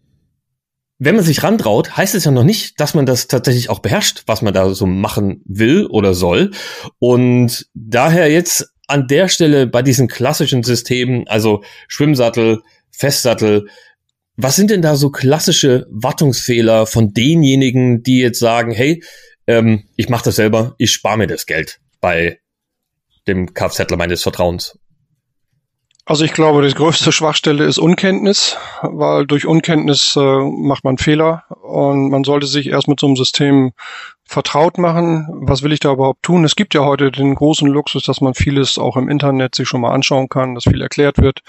wenn man sich rantraut, heißt es ja noch nicht, dass man das tatsächlich auch beherrscht, was man da so machen will oder soll. Und daher jetzt an der Stelle bei diesen klassischen Systemen, also Schwimmsattel, Festsattel, was sind denn da so klassische Wartungsfehler von denjenigen, die jetzt sagen, hey, ich mache das selber, ich spare mir das Geld bei dem Kfzler meines Vertrauens? Also ich glaube, die größte Schwachstelle ist Unkenntnis, weil durch Unkenntnis macht man Fehler und man sollte sich erst mit so einem System vertraut machen. Was will ich da überhaupt tun? Es gibt ja heute den großen Luxus, dass man vieles auch im Internet sich schon mal anschauen kann, dass viel erklärt wird,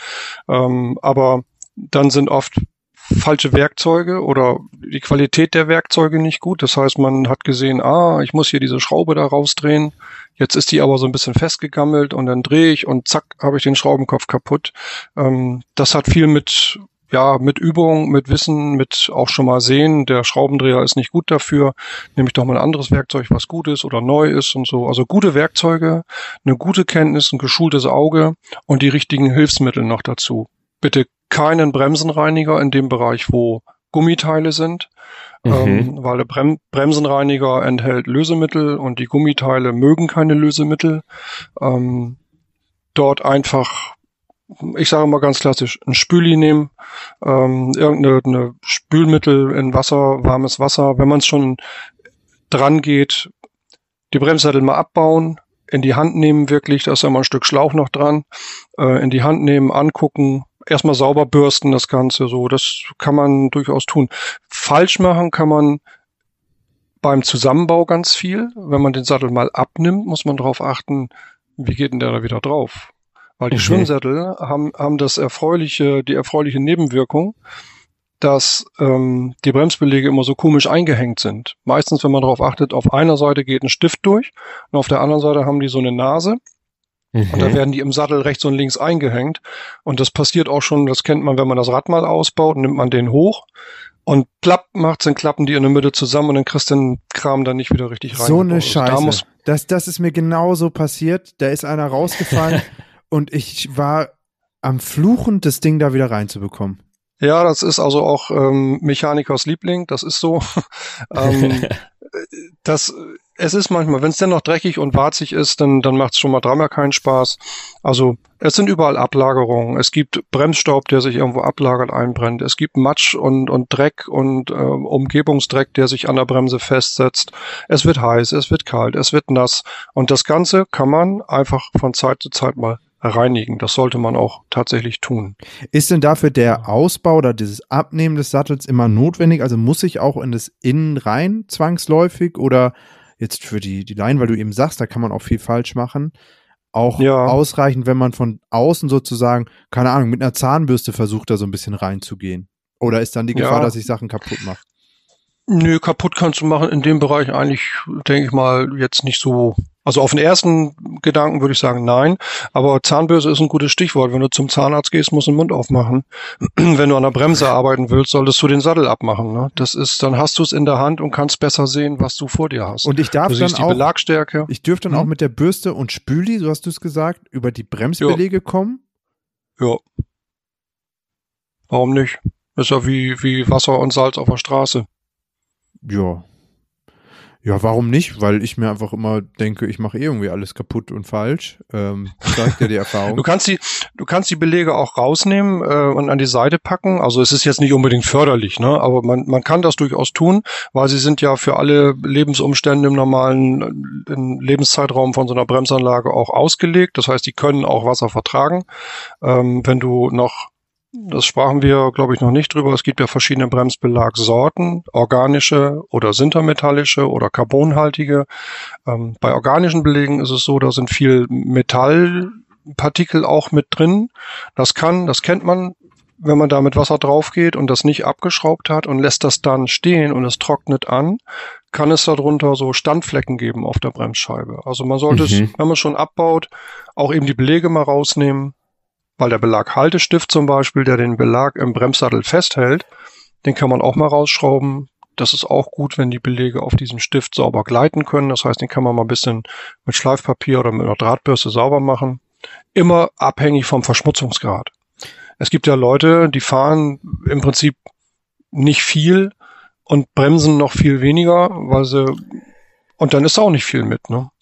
aber dann sind oft falsche Werkzeuge oder die Qualität der Werkzeuge nicht gut. Das heißt, man hat gesehen, ich muss hier diese Schraube da rausdrehen. Jetzt ist die aber so ein bisschen festgegammelt und dann drehe ich und zack, habe ich den Schraubenkopf kaputt. Das hat viel mit Übung, mit Wissen, mit auch schon mal sehen. Der Schraubendreher ist nicht gut dafür. Nehme ich doch mal ein anderes Werkzeug, was gut ist oder neu ist und so. Also gute Werkzeuge, eine gute Kenntnis, ein geschultes Auge und die richtigen Hilfsmittel noch dazu. Bitte keinen Bremsenreiniger in dem Bereich, wo Gummiteile sind, weil der Bremsenreiniger enthält Lösemittel und die Gummiteile mögen keine Lösemittel. Dort einfach, ich sage mal ganz klassisch, ein Spüli nehmen, irgendeine Spülmittel in Wasser, warmes Wasser. Wenn man es schon dran geht, die Bremssattel mal abbauen, in die Hand nehmen wirklich, da ist ja mal ein Stück Schlauch noch dran, in die Hand nehmen, angucken, erstmal sauber bürsten das Ganze, so, das kann man durchaus tun. Falsch machen kann man beim Zusammenbau ganz viel. Wenn man den Sattel mal abnimmt, muss man darauf achten, wie geht denn der da wieder drauf? Weil die Schwimmsättel haben die erfreuliche Nebenwirkung, dass die Bremsbeläge immer so komisch eingehängt sind. Meistens, wenn man darauf achtet, auf einer Seite geht ein Stift durch und auf der anderen Seite haben die so eine Nase. Und da werden die im Sattel rechts und links eingehängt. Und das passiert auch schon, das kennt man, wenn man das Rad mal ausbaut, nimmt man den hoch und plapp macht's, dann klappen die in der Mitte zusammen und dann kriegst du den Kram dann nicht wieder richtig rein. So eine Scheiße. Das ist mir genauso passiert. Da ist einer rausgefallen und ich war am Fluchen, das Ding da wieder reinzubekommen. Ja, das ist also auch Mechanikers Liebling, das ist so. Es ist manchmal, wenn es denn noch dreckig und warzig ist, dann macht es schon mal dreimal keinen Spaß. Also es sind überall Ablagerungen. Es gibt Bremsstaub, der sich irgendwo ablagert, einbrennt. Es gibt Matsch und Dreck und Umgebungsdreck, der sich an der Bremse festsetzt. Es wird heiß, es wird kalt, es wird nass. Und das Ganze kann man einfach von Zeit zu Zeit mal reinigen. Das sollte man auch tatsächlich tun. Ist denn dafür der Ausbau oder dieses Abnehmen des Sattels immer notwendig? Also muss ich auch in das Innen rein zwangsläufig oder jetzt für die Laien, weil du eben sagst, da kann man auch viel falsch machen, auch ausreichend, wenn man von außen sozusagen, keine Ahnung, mit einer Zahnbürste versucht, da so ein bisschen reinzugehen? Oder ist dann die Gefahr, dass ich Sachen kaputt mache? Nö, kaputt kannst du machen in dem Bereich eigentlich, denke ich mal, jetzt nicht so. Also auf den ersten Gedanken würde ich sagen, nein. Aber Zahnbürste ist ein gutes Stichwort. Wenn du zum Zahnarzt gehst, musst du den Mund aufmachen. Wenn du an der Bremse arbeiten willst, solltest du den Sattel abmachen. Ne? Das ist, dann hast du es in der Hand und kannst besser sehen, was du vor dir hast. Und ich darf du dann siehst die auch, Belagstärke. Ich dürfte dann auch mit der Bürste und Spüli, so hast du es gesagt, über die Bremsbeläge kommen? Ja. Warum nicht? Ist ja wie Wasser und Salz auf der Straße. Ja. Ja, warum nicht? Weil ich mir einfach immer denke, ich mache irgendwie alles kaputt und falsch. Zeigt ja die Erfahrung. Du kannst die Belege auch rausnehmen und an die Seite packen. Also es ist jetzt nicht unbedingt förderlich, ne? Aber man kann das durchaus tun, weil sie sind ja für alle Lebensumstände im normalen Lebenszeitraum von so einer Bremsanlage auch ausgelegt. Das heißt, die können auch Wasser vertragen. Wenn du noch Das sprachen wir, glaube ich, noch nicht drüber. Es gibt ja verschiedene Bremsbelagsorten, organische oder sintermetallische oder carbonhaltige. Bei organischen Belegen ist es so, da sind viel Metallpartikel auch mit drin. Das kennt man, wenn man da mit Wasser drauf geht und das nicht abgeschraubt hat und lässt das dann stehen und es trocknet an, kann es darunter so Standflecken geben auf der Bremsscheibe. Also man sollte es, wenn man schon abbaut, auch eben die Belege mal rausnehmen. Weil der Belaghaltestift zum Beispiel, der den Belag im Bremssattel festhält, den kann man auch mal rausschrauben. Das ist auch gut, wenn die Belege auf diesem Stift sauber gleiten können. Das heißt, den kann man mal ein bisschen mit Schleifpapier oder mit einer Drahtbürste sauber machen. Immer abhängig vom Verschmutzungsgrad. Es gibt ja Leute, die fahren im Prinzip nicht viel und bremsen noch viel weniger, und dann ist auch nicht viel mit, ne?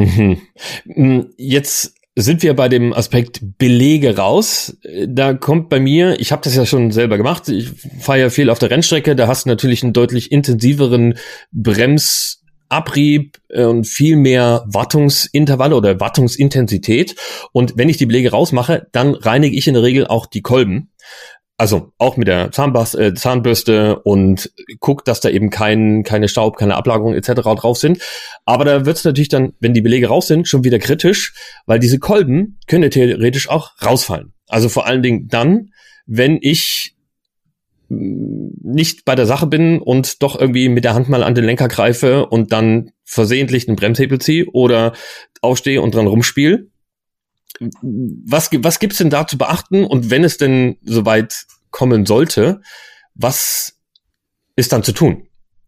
Jetzt sind wir bei dem Aspekt Belege raus. Da kommt bei mir, ich habe das ja schon selber gemacht, ich fahre ja viel auf der Rennstrecke, da hast du natürlich einen deutlich intensiveren Bremsabrieb und viel mehr Wartungsintervalle oder Wartungsintensität. Und wenn ich die Belege rausmache, dann reinige ich in der Regel auch die Kolben. Also auch mit der Zahnbürste und guck, dass da eben keine Staub, keine Ablagerung etc. drauf sind. Aber da wird es natürlich dann, wenn die Belege raus sind, schon wieder kritisch, weil diese Kolben können theoretisch auch rausfallen. Also vor allen Dingen dann, wenn ich nicht bei der Sache bin und doch irgendwie mit der Hand mal an den Lenker greife und dann versehentlich einen Bremshebel ziehe oder aufstehe und dran rumspiele. Was gibt's denn da zu beachten? Und wenn es denn soweit kommen sollte, was ist dann zu tun?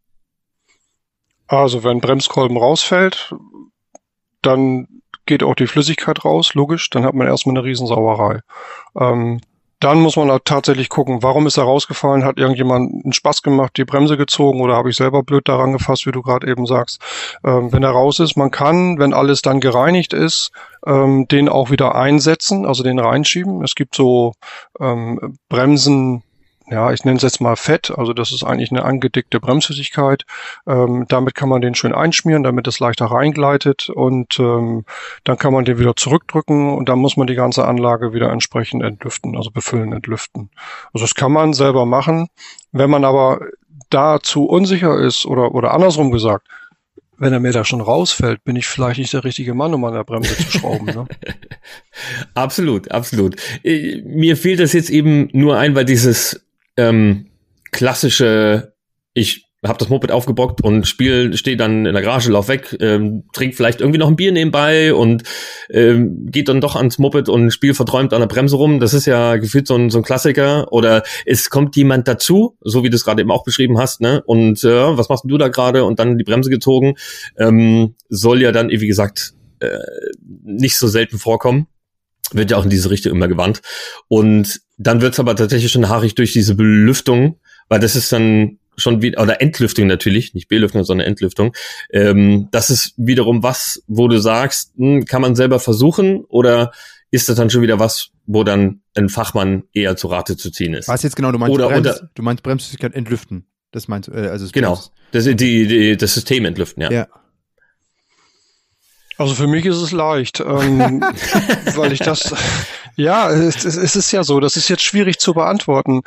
Also wenn Bremskolben rausfällt, dann geht auch die Flüssigkeit raus, logisch. Dann hat man erstmal eine Riesensauerei. Dann muss man auch tatsächlich gucken, warum ist er rausgefallen? Hat irgendjemand einen Spaß gemacht, die Bremse gezogen oder habe ich selber blöd daran gefasst, wie du gerade eben sagst? Wenn er raus ist, man kann, wenn alles dann gereinigt ist, den auch wieder einsetzen, also den reinschieben. Es gibt so Bremsen, ja, ich nenne es jetzt mal Fett, also das ist eigentlich eine angedickte Bremsflüssigkeit. Damit kann man den schön einschmieren, damit es leichter reingleitet und dann kann man den wieder zurückdrücken und dann muss man die ganze Anlage wieder entsprechend entlüften, also befüllen, entlüften. Also das kann man selber machen. Wenn man aber dazu unsicher ist oder andersrum gesagt, wenn er mir da schon rausfällt, bin ich vielleicht nicht der richtige Mann, um an der Bremse zu schrauben. Ne? Absolut, absolut. Mir fehlt das jetzt eben nur ein, weil dieses klassische, ich habe das Moped aufgebockt und stehe dann in der Garage, lauf weg, trink vielleicht irgendwie noch ein Bier nebenbei und geht dann doch ans Moped und spiel verträumt an der Bremse rum. Das ist ja gefühlt so ein Klassiker. Oder es kommt jemand dazu, so wie du es gerade eben auch beschrieben hast, ne? Und was machst du da gerade? Und dann die Bremse gezogen. Soll ja dann, wie gesagt, nicht so selten vorkommen. Wird ja auch in diese Richtung immer gewandt. Und dann wird's aber tatsächlich schon haarig durch diese Belüftung, weil das ist dann schon wieder, oder Entlüftung natürlich, nicht Belüftung, sondern Entlüftung. Das ist wiederum was, wo du sagst, kann man selber versuchen oder ist das dann schon wieder was, wo dann ein Fachmann eher zu Rate zu ziehen ist? Was jetzt genau, du meinst Bremsflüssigkeit entlüften. Das meinst du, also das genau, das System entlüften, ja. Also für mich ist es leicht, weil ich das, ja, es ist ja so, das ist jetzt schwierig zu beantworten.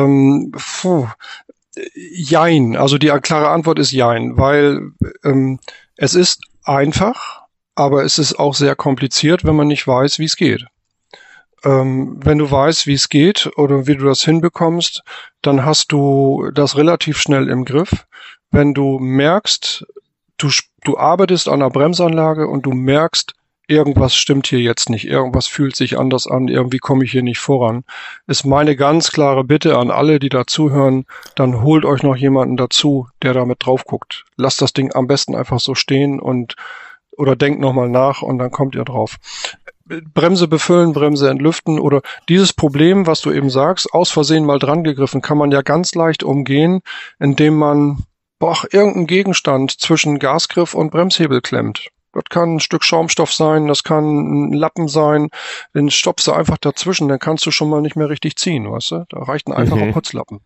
Jein, also die klare Antwort ist jein, weil es ist einfach, aber es ist auch sehr kompliziert, wenn man nicht weiß, wie es geht. Wenn du weißt, wie es geht oder wie du das hinbekommst, dann hast du das relativ schnell im Griff. Wenn du merkst, du arbeitest an einer Bremsanlage und du merkst, irgendwas stimmt hier jetzt nicht, irgendwas fühlt sich anders an, irgendwie komme ich hier nicht voran, ist meine ganz klare Bitte an alle, die da zuhören, dann holt euch noch jemanden dazu, der da mit drauf guckt. Lasst das Ding am besten einfach so stehen oder denkt nochmal nach und dann kommt ihr drauf. Bremse befüllen, Bremse entlüften oder dieses Problem, was du eben sagst, aus Versehen mal dran gegriffen, kann man ja ganz leicht umgehen, indem man irgendein Gegenstand zwischen Gasgriff und Bremshebel klemmt. Das kann ein Stück Schaumstoff sein, das kann ein Lappen sein, den stoppst du einfach dazwischen, dann kannst du schon mal nicht mehr richtig ziehen, weißt du? Da reicht ein einfacher Putzlappen.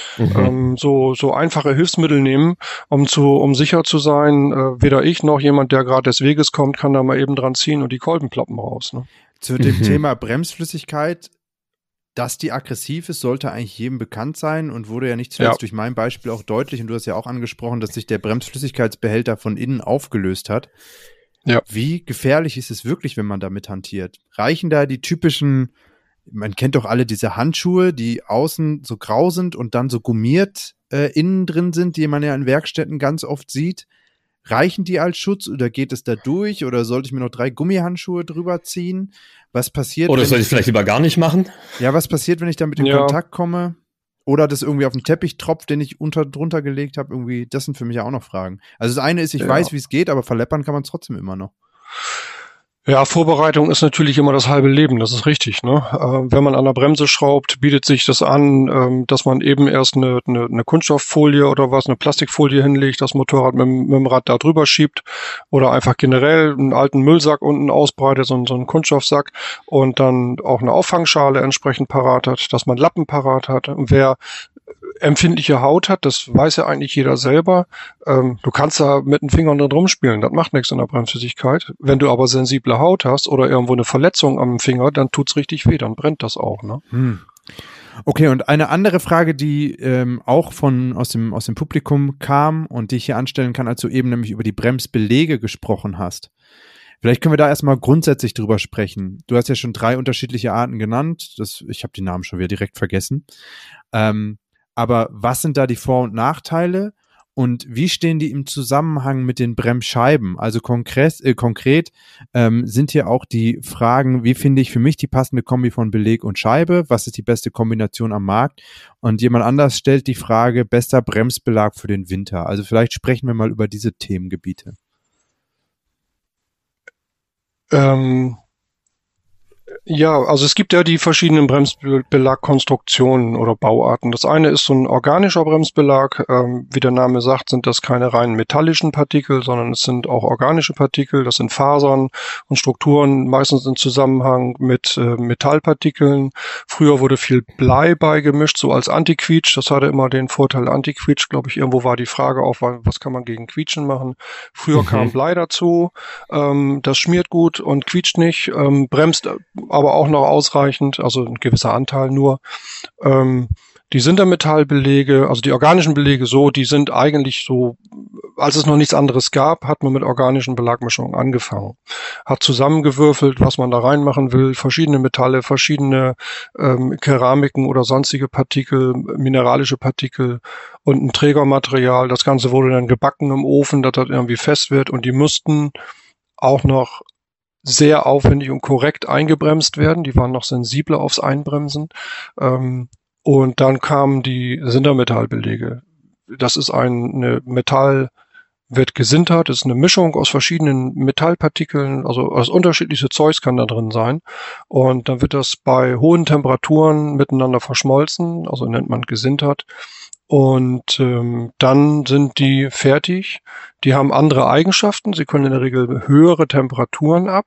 So einfache Hilfsmittel nehmen, um sicher zu sein, weder ich noch jemand, der gerade des Weges kommt, kann da mal eben dran ziehen und die Kolben ploppen raus. Ne? Zu dem Thema Bremsflüssigkeit, dass die aggressiv ist, sollte eigentlich jedem bekannt sein und wurde ja nicht zuletzt durch mein Beispiel auch deutlich, und du hast ja auch angesprochen, dass sich der Bremsflüssigkeitsbehälter von innen aufgelöst hat. Ja. Wie gefährlich ist es wirklich, wenn man damit hantiert? Reichen da die typischen, man kennt doch alle diese Handschuhe, die außen so grau sind und dann so gummiert innen drin sind, die man ja in Werkstätten ganz oft sieht. Reichen die als Schutz oder geht es da durch oder sollte ich mir noch 3 Gummihandschuhe drüber ziehen? Was passiert? Oder soll ich vielleicht lieber gar nicht machen? Ja, was passiert, wenn ich damit in Kontakt komme? Oder das irgendwie auf den Teppich tropft, den ich drunter gelegt habe? Irgendwie, das sind für mich ja auch noch Fragen. Also das eine ist, ich weiß, wie es geht, aber verleppern kann man es trotzdem immer noch. Ja, Vorbereitung ist natürlich immer das halbe Leben, das ist richtig. Ne? Wenn man an der Bremse schraubt, bietet sich das an, dass man eben erst eine Kunststofffolie oder eine Plastikfolie hinlegt, das Motorrad mit dem Rad da drüber schiebt oder einfach generell einen alten Müllsack unten ausbreitet, so einen Kunststoffsack und dann auch eine Auffangschale entsprechend parat hat, dass man Lappen parat hat. Und wer empfindliche Haut hat, das weiß ja eigentlich jeder selber. Du kannst da mit den Fingern drin rumspielen, das macht nichts in der Bremsflüssigkeit. Wenn du aber sensible Haut hast oder irgendwo eine Verletzung am Finger, dann tut's richtig weh, dann brennt das auch. Ne? Okay, und eine andere Frage, die auch aus dem Publikum kam und die ich hier anstellen kann, als du eben nämlich über die Bremsbeläge gesprochen hast. Vielleicht können wir da erstmal grundsätzlich drüber sprechen. Du hast ja schon 3 unterschiedliche Arten genannt. Ich habe die Namen schon wieder direkt vergessen. Aber was sind da die Vor- und Nachteile und wie stehen die im Zusammenhang mit den Bremsscheiben? Also konkret sind hier auch die Fragen, wie finde ich für mich die passende Kombi von Beleg und Scheibe? Was ist die beste Kombination am Markt? Und jemand anders stellt die Frage, bester Bremsbelag für den Winter. Also vielleicht sprechen wir mal über diese Themengebiete. Ja, also es gibt ja die verschiedenen Bremsbelagkonstruktionen oder Bauarten. Das eine ist so ein organischer Bremsbelag. Wie der Name sagt, sind das keine rein metallischen Partikel, sondern es sind auch organische Partikel. Das sind Fasern und Strukturen, meistens in Zusammenhang mit Metallpartikeln. Früher wurde viel Blei beigemischt, so als Anti-Quietsch. Das hatte immer den Vorteil Anti-Quietsch, glaube ich. Irgendwo war die Frage auf, was kann man gegen Quietschen machen? Früher kam Blei dazu. Das schmiert gut und quietscht nicht, bremst aber auch noch ausreichend, also ein gewisser Anteil nur. Die Sintermetallbelege, also die organischen Belege die sind eigentlich so, als es noch nichts anderes gab, hat man mit organischen Belagmischungen angefangen. Hat zusammengewürfelt, was man da reinmachen will, verschiedene Metalle, verschiedene Keramiken oder sonstige Partikel, mineralische Partikel und ein Trägermaterial. Das Ganze wurde dann gebacken im Ofen, dass das irgendwie fest wird und die mussten auch noch sehr aufwendig und korrekt eingebremst werden. Die waren noch sensibler aufs Einbremsen. Und dann kamen die Sintermetallbelege. Das ist eine Metall, wird gesintert, ist eine Mischung aus verschiedenen Metallpartikeln, also aus unterschiedliche Zeugs kann da drin sein. Und dann wird das bei hohen Temperaturen miteinander verschmolzen, also nennt man gesintert. Und dann sind die fertig. Die haben andere Eigenschaften. Sie können in der Regel höhere Temperaturen ab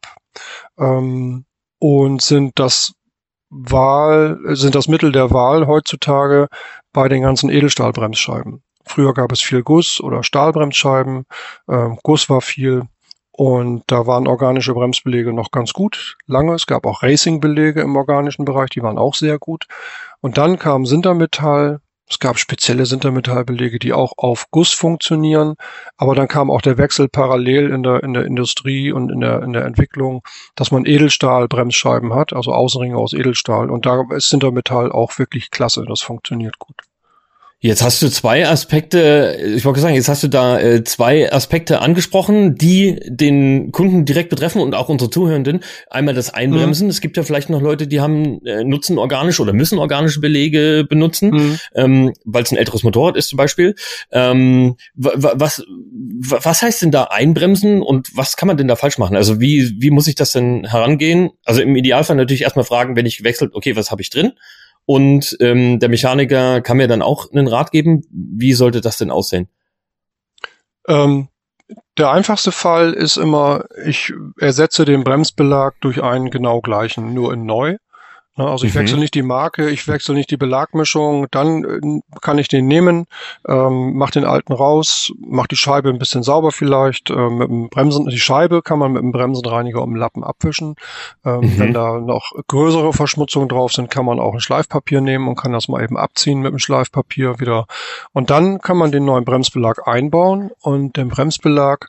und sind das Mittel der Wahl heutzutage bei den ganzen Edelstahlbremsscheiben. Früher gab es viel Guss oder Stahlbremsscheiben. Guss war viel. Und da waren organische Bremsbelege noch ganz gut, lange. Es gab auch Racing-Belege im organischen Bereich, die waren auch sehr gut. Und dann kam Sintermetall. Es gab spezielle Sintermetallbelege, die auch auf Guss funktionieren, aber dann kam auch der Wechsel parallel in der Industrie und in der Entwicklung, dass man Edelstahl-Bremsscheiben hat, also Außenringe aus Edelstahl. Und da ist Sintermetall auch wirklich klasse, das funktioniert gut. Jetzt hast du 2 Aspekte, ich wollte sagen, jetzt hast du da 2 Aspekte angesprochen, die den Kunden direkt betreffen und auch unsere Zuhörenden. Einmal das Einbremsen. Es gibt ja vielleicht noch Leute, die nutzen organische oder müssen organische Belege benutzen, weil es ein älteres Motorrad ist zum Beispiel. Was heißt denn da Einbremsen und was kann man denn da falsch machen? Also wie muss ich das denn herangehen? Also im Idealfall natürlich erstmal fragen, wenn ich gewechselt, okay, was habe ich drin? Und der Mechaniker kann mir dann auch einen Rat geben. Wie sollte das denn aussehen? Ähm, Der einfachste Fall ist immer, ich ersetze den Bremsbelag durch einen genau gleichen, nur in neu. Also ich wechsle nicht die Marke, ich wechsle nicht die Belagmischung, dann kann ich den nehmen, mach den alten raus, mach die Scheibe ein bisschen sauber vielleicht, mit dem die Scheibe kann man mit dem Bremsenreiniger um den Lappen abwischen. Wenn da noch größere Verschmutzungen drauf sind, kann man auch ein Schleifpapier nehmen und kann das mal eben abziehen mit dem Schleifpapier wieder. Und dann kann man den neuen Bremsbelag einbauen und den Bremsbelag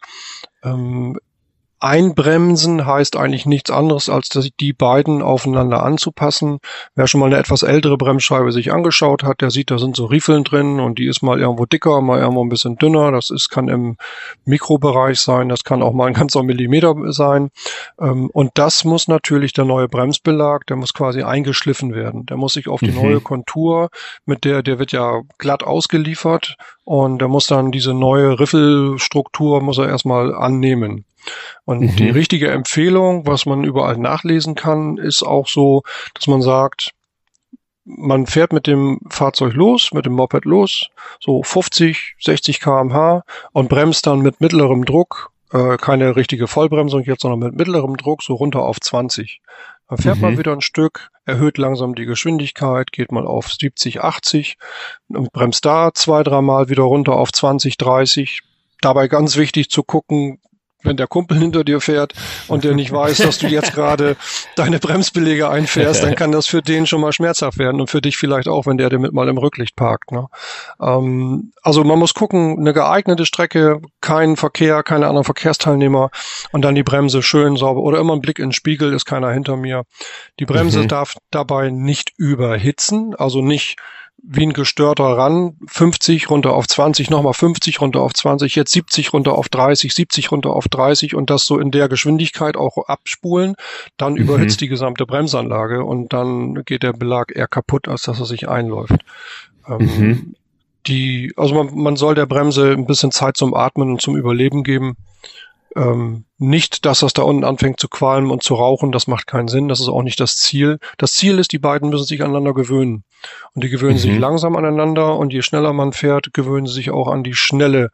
einbremsen heißt eigentlich nichts anderes, als dass die beiden aufeinander anzupassen. Wer schon mal eine etwas ältere Bremsscheibe sich angeschaut hat, der sieht, da sind so Riefeln drin und die ist mal irgendwo dicker, mal irgendwo ein bisschen dünner. Das kann im Mikrobereich sein, das kann auch mal ein ganzer Millimeter sein. Und das muss natürlich der neue Bremsbelag, der muss quasi eingeschliffen werden. Der muss sich auf die neue Kontur, der wird ja glatt ausgeliefert und der muss dann diese neue Riffelstruktur muss er erstmal annehmen. Und die richtige Empfehlung, was man überall nachlesen kann, ist auch so, dass man sagt, man fährt mit dem Fahrzeug los, mit dem Moped los, so 50, 60 km/h und bremst dann mit mittlerem Druck, keine richtige Vollbremsung jetzt, sondern mit mittlerem Druck so runter auf 20. Dann fährt man wieder ein Stück, erhöht langsam die Geschwindigkeit, geht mal auf 70, 80 und bremst da 2-3 Mal wieder runter auf 20, 30. Dabei ganz wichtig zu gucken, wenn der Kumpel hinter dir fährt und der nicht weiß, dass du jetzt gerade deine Bremsbeläge einfährst, dann kann das für den schon mal schmerzhaft werden und für dich vielleicht auch, wenn der dir mit mal im Rücklicht parkt. Ne? Also man muss gucken, eine geeignete Strecke, kein Verkehr, keine anderen Verkehrsteilnehmer und dann die Bremse schön sauber oder immer ein Blick in den Spiegel, ist keiner hinter mir. Die Bremse darf dabei nicht überhitzen, also nicht wie ein gestörter ran, 50 runter auf 20, nochmal 50 runter auf 20, jetzt 70 runter auf 30, 70 runter auf 30 und das so in der Geschwindigkeit auch abspulen, dann überhitzt die gesamte Bremsanlage und dann geht der Belag eher kaputt, als dass er sich einläuft. Also man soll der Bremse ein bisschen Zeit zum Atmen und zum Überleben geben. Nicht, dass das da unten anfängt zu qualmen und zu rauchen, das macht keinen Sinn, das ist auch nicht das Ziel. Das Ziel ist, die beiden müssen sich aneinander gewöhnen. Und die gewöhnen sich langsam aneinander und je schneller man fährt, gewöhnen sie sich auch an die schnelle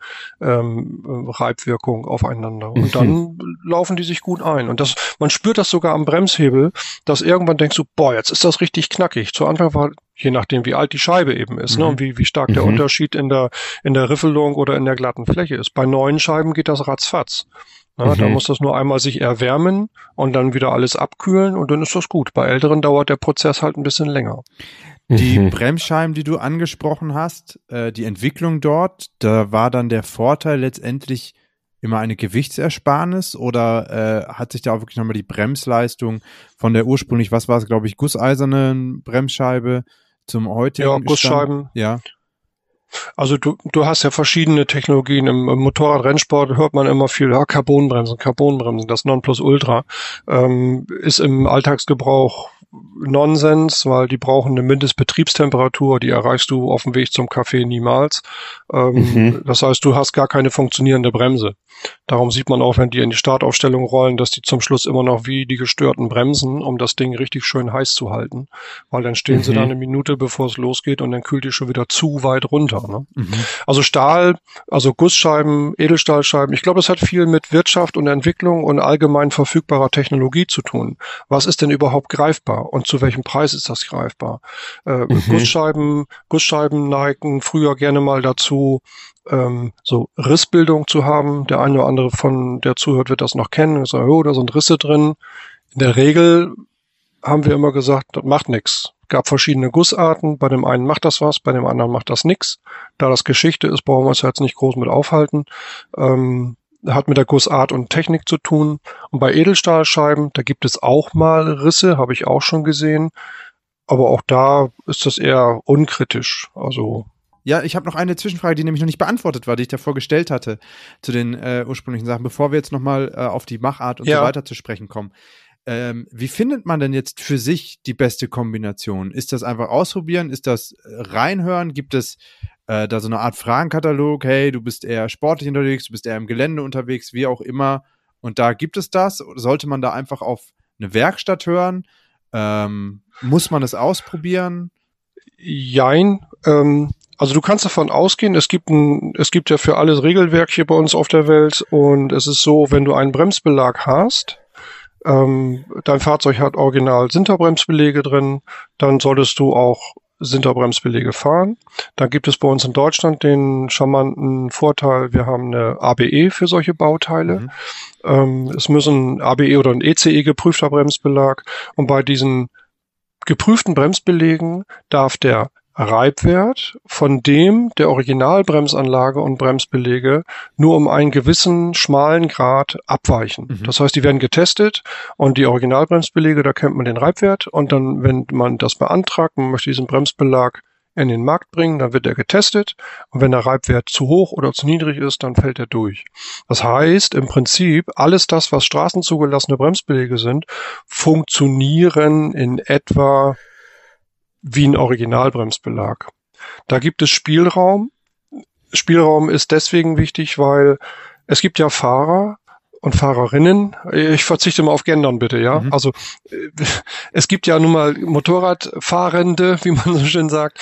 Reibwirkung aufeinander. Und dann laufen die sich gut ein. Und man spürt das sogar am Bremshebel, dass irgendwann denkst du, boah, jetzt ist das richtig knackig. Zu Anfang war, je nachdem wie alt die Scheibe eben ist, ne, und wie stark der Unterschied in der Riffelung oder in der glatten Fläche ist. Bei neuen Scheiben geht das ratzfatz. Ja, da muss das nur einmal sich erwärmen und dann wieder alles abkühlen und dann ist das gut. Bei älteren dauert der Prozess halt ein bisschen länger. Die Bremsscheiben, die du angesprochen hast, die Entwicklung dort, da war dann der Vorteil letztendlich immer eine Gewichtsersparnis oder hat sich da auch wirklich nochmal die Bremsleistung von der ursprünglich, was war es, glaube ich, gusseisernen Bremsscheibe zum heutigen Ja, Gussscheiben. Ja. Also du hast ja verschiedene Technologien. Im Motorradrennsport hört man immer viel, ja, Carbonbremsen, das Nonplusultra. Ist im Alltagsgebrauch Nonsens, weil die brauchen eine Mindestbetriebstemperatur, die erreichst du auf dem Weg zum Café niemals. Das heißt, du hast gar keine funktionierende Bremse. Darum sieht man auch, wenn die in die Startaufstellung rollen, dass die zum Schluss immer noch wie die gestörten bremsen, um das Ding richtig schön heiß zu halten. Weil dann stehen sie da eine Minute, bevor es losgeht und dann kühlt die schon wieder zu weit runter. Ne? Also Stahl, also Gussscheiben, Edelstahlscheiben, ich glaube, das hat viel mit Wirtschaft und Entwicklung und allgemein verfügbarer Technologie zu tun. Was ist denn überhaupt greifbar und zu welchem Preis ist das greifbar? Gussscheiben neigen früher gerne mal dazu, so Rissbildung zu haben. Der eine oder andere von der zuhört, wird das noch kennen. Ich sage, oh, da sind Risse drin. In der Regel haben wir immer gesagt, das macht nichts. Gab verschiedene Gussarten. Bei dem einen macht das was, bei dem anderen macht das nichts. Da das Geschichte ist, brauchen wir uns jetzt nicht groß mit aufhalten. Hat mit der Gussart und Technik zu tun. Und bei Edelstahlscheiben, da gibt es auch mal Risse, habe ich auch schon gesehen. Aber auch da ist das eher unkritisch. Also ja, ich habe noch eine Zwischenfrage, die nämlich noch nicht beantwortet war, die ich davor gestellt hatte zu den ursprünglichen Sachen, bevor wir jetzt nochmal auf die Machart und so weiter zu sprechen kommen. Wie findet man denn jetzt für sich die beste Kombination? Ist das einfach ausprobieren? Ist das reinhören? Gibt es da so eine Art Fragenkatalog? Hey, du bist eher sportlich unterwegs, du bist eher im Gelände unterwegs, wie auch immer. Und da gibt es das? Sollte man da einfach auf eine Werkstatt hören? Muss man es ausprobieren? Jein. Also du kannst davon ausgehen, es gibt ja für alles Regelwerk hier bei uns auf der Welt und es ist so, wenn du einen Bremsbelag hast, dein Fahrzeug hat original Sinterbremsbeläge drin, dann solltest du auch Sinterbremsbeläge fahren. Dann gibt es bei uns in Deutschland den charmanten Vorteil, wir haben eine ABE für solche Bauteile. Es müssen ABE oder ein ECE geprüfter Bremsbelag und bei diesen geprüften Bremsbelägen darf der Reibwert von dem der Originalbremsanlage und Bremsbeläge nur um einen gewissen schmalen Grad abweichen. Das heißt, die werden getestet und die Originalbremsbeläge, da kennt man den Reibwert und dann, wenn man das beantragt, man möchte diesen Bremsbelag in den Markt bringen, dann wird er getestet und wenn der Reibwert zu hoch oder zu niedrig ist, dann fällt er durch. Das heißt, im Prinzip, alles das, was straßenzugelassene Bremsbeläge sind, funktionieren in etwa wie ein Originalbremsbelag. Da gibt es Spielraum. Spielraum ist deswegen wichtig, weil es gibt ja Fahrer und Fahrerinnen. Ich verzichte mal auf Gendern bitte, ja. Also es gibt ja nun mal Motorradfahrende, wie man so schön sagt.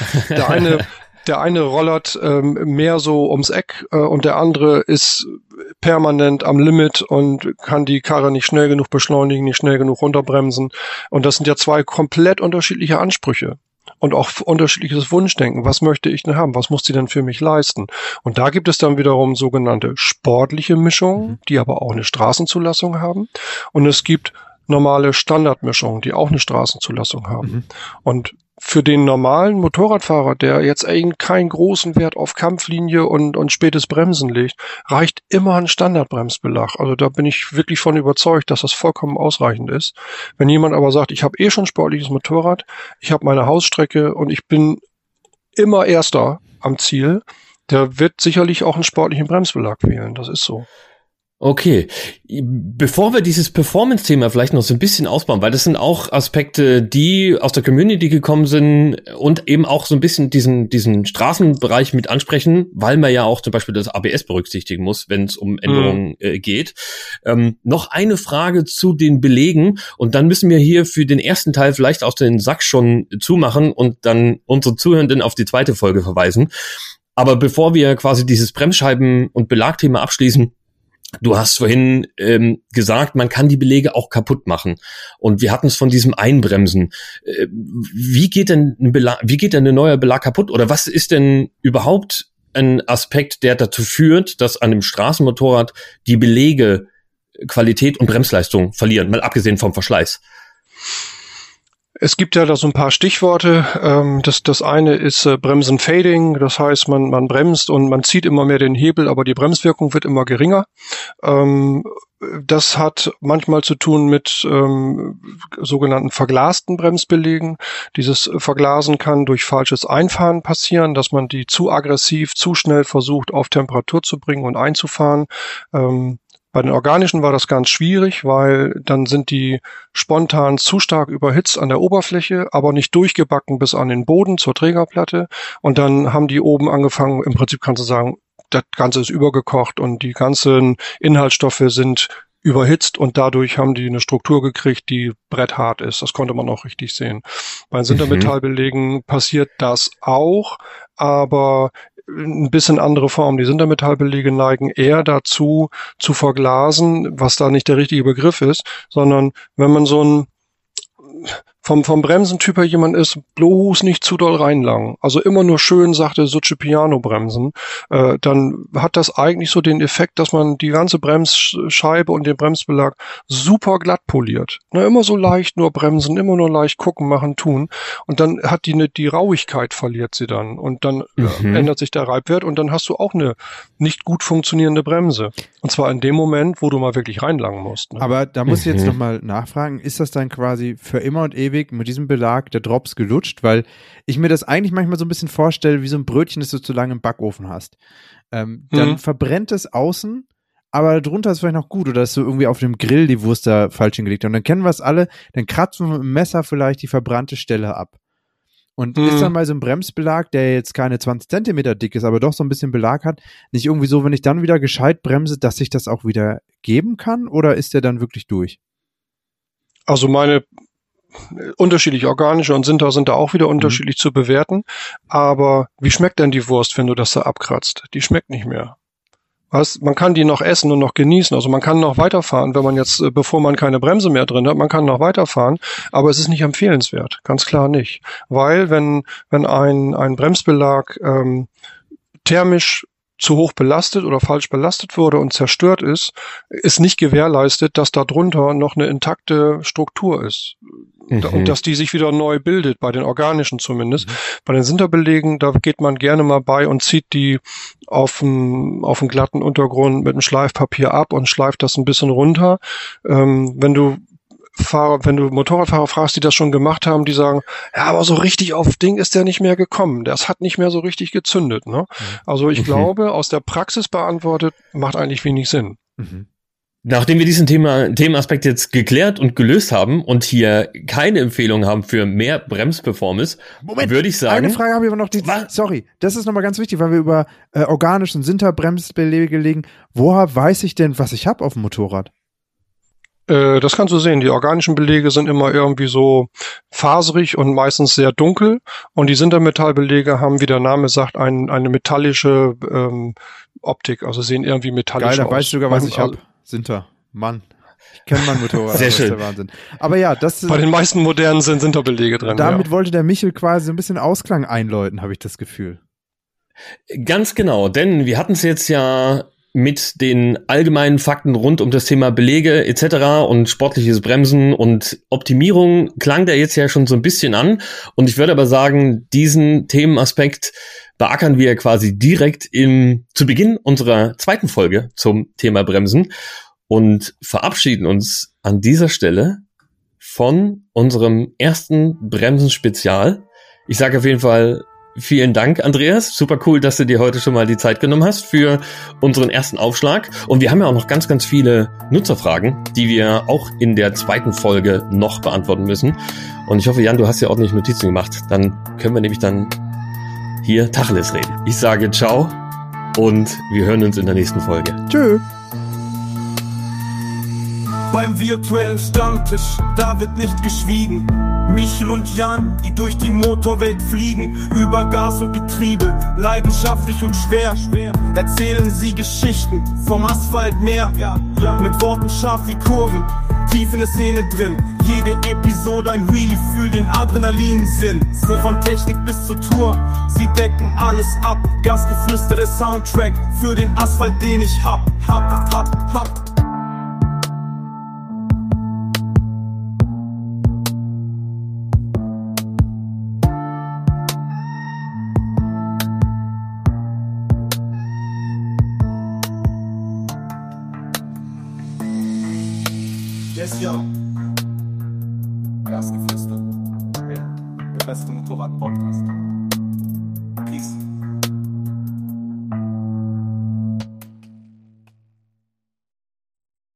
Der eine rollert mehr so ums Eck und der andere ist permanent am Limit und kann die Karre nicht schnell genug beschleunigen, nicht schnell genug runterbremsen. Und das sind ja zwei komplett unterschiedliche Ansprüche. Und auch unterschiedliches Wunschdenken. Was möchte ich denn haben? Was muss sie denn für mich leisten? Und da gibt es dann wiederum sogenannte sportliche Mischungen, die aber auch eine Straßenzulassung haben. Und es gibt normale Standardmischungen, die auch eine Straßenzulassung haben. Und für den normalen Motorradfahrer, der jetzt eben keinen großen Wert auf Kampflinie und spätes Bremsen legt, reicht immer ein Standardbremsbelag. Also da bin ich wirklich von überzeugt, dass das vollkommen ausreichend ist. Wenn jemand aber sagt, ich habe schon ein sportliches Motorrad, ich habe meine Hausstrecke und ich bin immer Erster am Ziel, der wird sicherlich auch einen sportlichen Bremsbelag wählen. Das ist so. Okay, bevor wir dieses Performance-Thema vielleicht noch so ein bisschen ausbauen, weil das sind auch Aspekte, die aus der Community gekommen sind und eben auch so ein bisschen diesen Straßenbereich mit ansprechen, weil man ja auch zum Beispiel das ABS berücksichtigen muss, wenn es um Änderungen geht. Noch eine Frage zu den Belegen und dann müssen wir hier für den ersten Teil vielleicht auch den Sack schon zumachen und dann unsere Zuhörenden auf die zweite Folge verweisen. Aber bevor wir quasi dieses Bremsscheiben- und Belagthema abschließen, du hast vorhin gesagt, man kann die Belege auch kaputt machen. Und wir hatten es von diesem Einbremsen. Wie geht denn ein neuer Belag kaputt? Oder was ist denn überhaupt ein Aspekt, der dazu führt, dass an einem Straßenmotorrad die Belege Qualität und Bremsleistung verlieren, mal abgesehen vom Verschleiß? Es gibt ja da so ein paar Stichworte. Das eine ist Bremsen-Fading. Das heißt, man bremst und man zieht immer mehr den Hebel, aber die Bremswirkung wird immer geringer. Das hat manchmal zu tun mit sogenannten verglasten Bremsbelägen. Dieses Verglasen kann durch falsches Einfahren passieren, dass man die zu aggressiv, zu schnell versucht, auf Temperatur zu bringen und einzufahren. Bei den organischen war das ganz schwierig, weil dann sind die spontan zu stark überhitzt an der Oberfläche, aber nicht durchgebacken bis an den Boden zur Trägerplatte. Und dann haben die oben angefangen, im Prinzip kannst du sagen, das Ganze ist übergekocht und die ganzen Inhaltsstoffe sind überhitzt und dadurch haben die eine Struktur gekriegt, die bretthart ist. Das konnte man auch richtig sehen. Bei Sintermetallbelegen passiert das auch, aber ein bisschen andere Form. Die Sintermetallbelege neigen eher dazu, zu verglasen, was da nicht der richtige Begriff ist, sondern wenn man so ein vom Bremsentyp her jemand ist, bloß nicht zu doll reinlangen. Also immer nur schön sachte Succe Piano bremsen. Dann hat das eigentlich so den Effekt, dass man die ganze Bremsscheibe und den Bremsbelag super glatt poliert. Na, immer so leicht nur bremsen, immer nur leicht gucken, machen, tun. Und dann hat die Rauigkeit verliert sie dann. Und dann ändert sich der Reibwert und dann hast du auch eine nicht gut funktionierende Bremse. Und zwar in dem Moment, wo du mal wirklich reinlangen musst. Ne? Aber da muss ich jetzt nochmal nachfragen, ist das dann quasi für immer und ewig mit diesem Belag der Drops gelutscht? Weil ich mir das eigentlich manchmal so ein bisschen vorstelle, wie so ein Brötchen, das du zu lange im Backofen hast. Dann verbrennt es außen, aber drunter ist vielleicht noch gut oder ist so irgendwie auf dem Grill die Wurst da falsch hingelegt. Und dann kennen wir es alle, dann kratzen wir mit dem Messer vielleicht die verbrannte Stelle ab. Und ist dann mal so ein Bremsbelag, der jetzt keine 20 Zentimeter dick ist, aber doch so ein bisschen Belag hat, nicht irgendwie so, wenn ich dann wieder gescheit bremse, dass sich das auch wieder geben kann? Oder ist der dann wirklich durch? Also meine unterschiedlich. Organische und Sinter sind da auch wieder unterschiedlich zu bewerten. Aber wie schmeckt denn die Wurst, wenn du das da abkratzt? Die schmeckt nicht mehr. Man kann die noch essen und noch genießen. Also man kann noch weiterfahren, wenn man jetzt, bevor man keine Bremse mehr drin hat, man kann noch weiterfahren, aber es ist nicht empfehlenswert. Ganz klar nicht. Weil wenn ein Bremsbelag thermisch zu hoch belastet oder falsch belastet wurde und zerstört ist nicht gewährleistet, dass da drunter noch eine intakte Struktur ist. Und dass die sich wieder neu bildet, bei den organischen zumindest. Bei den Sinterbelegen, da geht man gerne mal bei und zieht die auf einen glatten Untergrund mit einem Schleifpapier ab und schleift das ein bisschen runter. Wenn du Motorradfahrer fragst, die das schon gemacht haben, die sagen, ja, aber so richtig auf Ding ist der nicht mehr gekommen. Das hat nicht mehr so richtig gezündet, ne? Also ich glaube, aus der Praxis beantwortet, macht eigentlich wenig Sinn. Nachdem wir diesen Themenaspekt jetzt geklärt und gelöst haben und hier keine Empfehlung haben für mehr Bremsperformance, würde ich sagen... Eine Frage habe ich aber noch. Sorry, das ist nochmal ganz wichtig, weil wir über organischen und Sinterbremsbeläge legen. Woher weiß ich denn, was ich habe auf dem Motorrad? Das kannst du sehen. Die organischen Belege sind immer irgendwie so faserig und meistens sehr dunkel. Und die Sintermetallbelege haben, wie der Name sagt, eine metallische Optik. Also sehen irgendwie metallisch aus. Geil, da weißt du sogar, was ich habe. Sinter. Mann. Ich kenne mein Motorrad. Sehr schön. Das ist der Wahnsinn. Aber ja, das bei den meisten modernen sind Sinterbelege drin. Damit wollte der Michel quasi so ein bisschen Ausklang einläuten, habe ich das Gefühl. Ganz genau, denn wir hatten es jetzt ja mit den allgemeinen Fakten rund um das Thema Belege etc. und sportliches Bremsen und Optimierung klang der jetzt ja schon so ein bisschen an. Und ich würde aber sagen, diesen Themenaspekt beackern wir quasi direkt zu Beginn unserer zweiten Folge zum Thema Bremsen und verabschieden uns an dieser Stelle von unserem ersten Bremsen-Spezial. Ich sage auf jeden Fall vielen Dank, Andreas. Super cool, dass du dir heute schon mal die Zeit genommen hast für unseren ersten Aufschlag. Und wir haben ja auch noch ganz, ganz viele Nutzerfragen, die wir auch in der zweiten Folge noch beantworten müssen. Und ich hoffe, Jan, du hast ja ordentlich Notizen gemacht. Dann können wir nämlich dann hier Tacheles reden. Ich sage ciao und wir hören uns in der nächsten Folge. Tschö. Beim virtuellen Stammtisch, da wird nicht geschwiegen. Michel und Jan, die durch die Motorwelt fliegen, über Gas und Getriebe, leidenschaftlich und schwer, erzählen sie Geschichten vom Asphaltmeer, mit Worten scharf wie Kurven, tief in der Szene drin. Jede Episode ein Wheelie für den Adrenalinsinn. So von Technik bis zur Tour, sie decken alles ab. Gasgeflüster, der Soundtrack für den Asphalt, den ich hab. Yes, yo. Gasgeflüster. Der beste Motorrad-Podcast. Peace.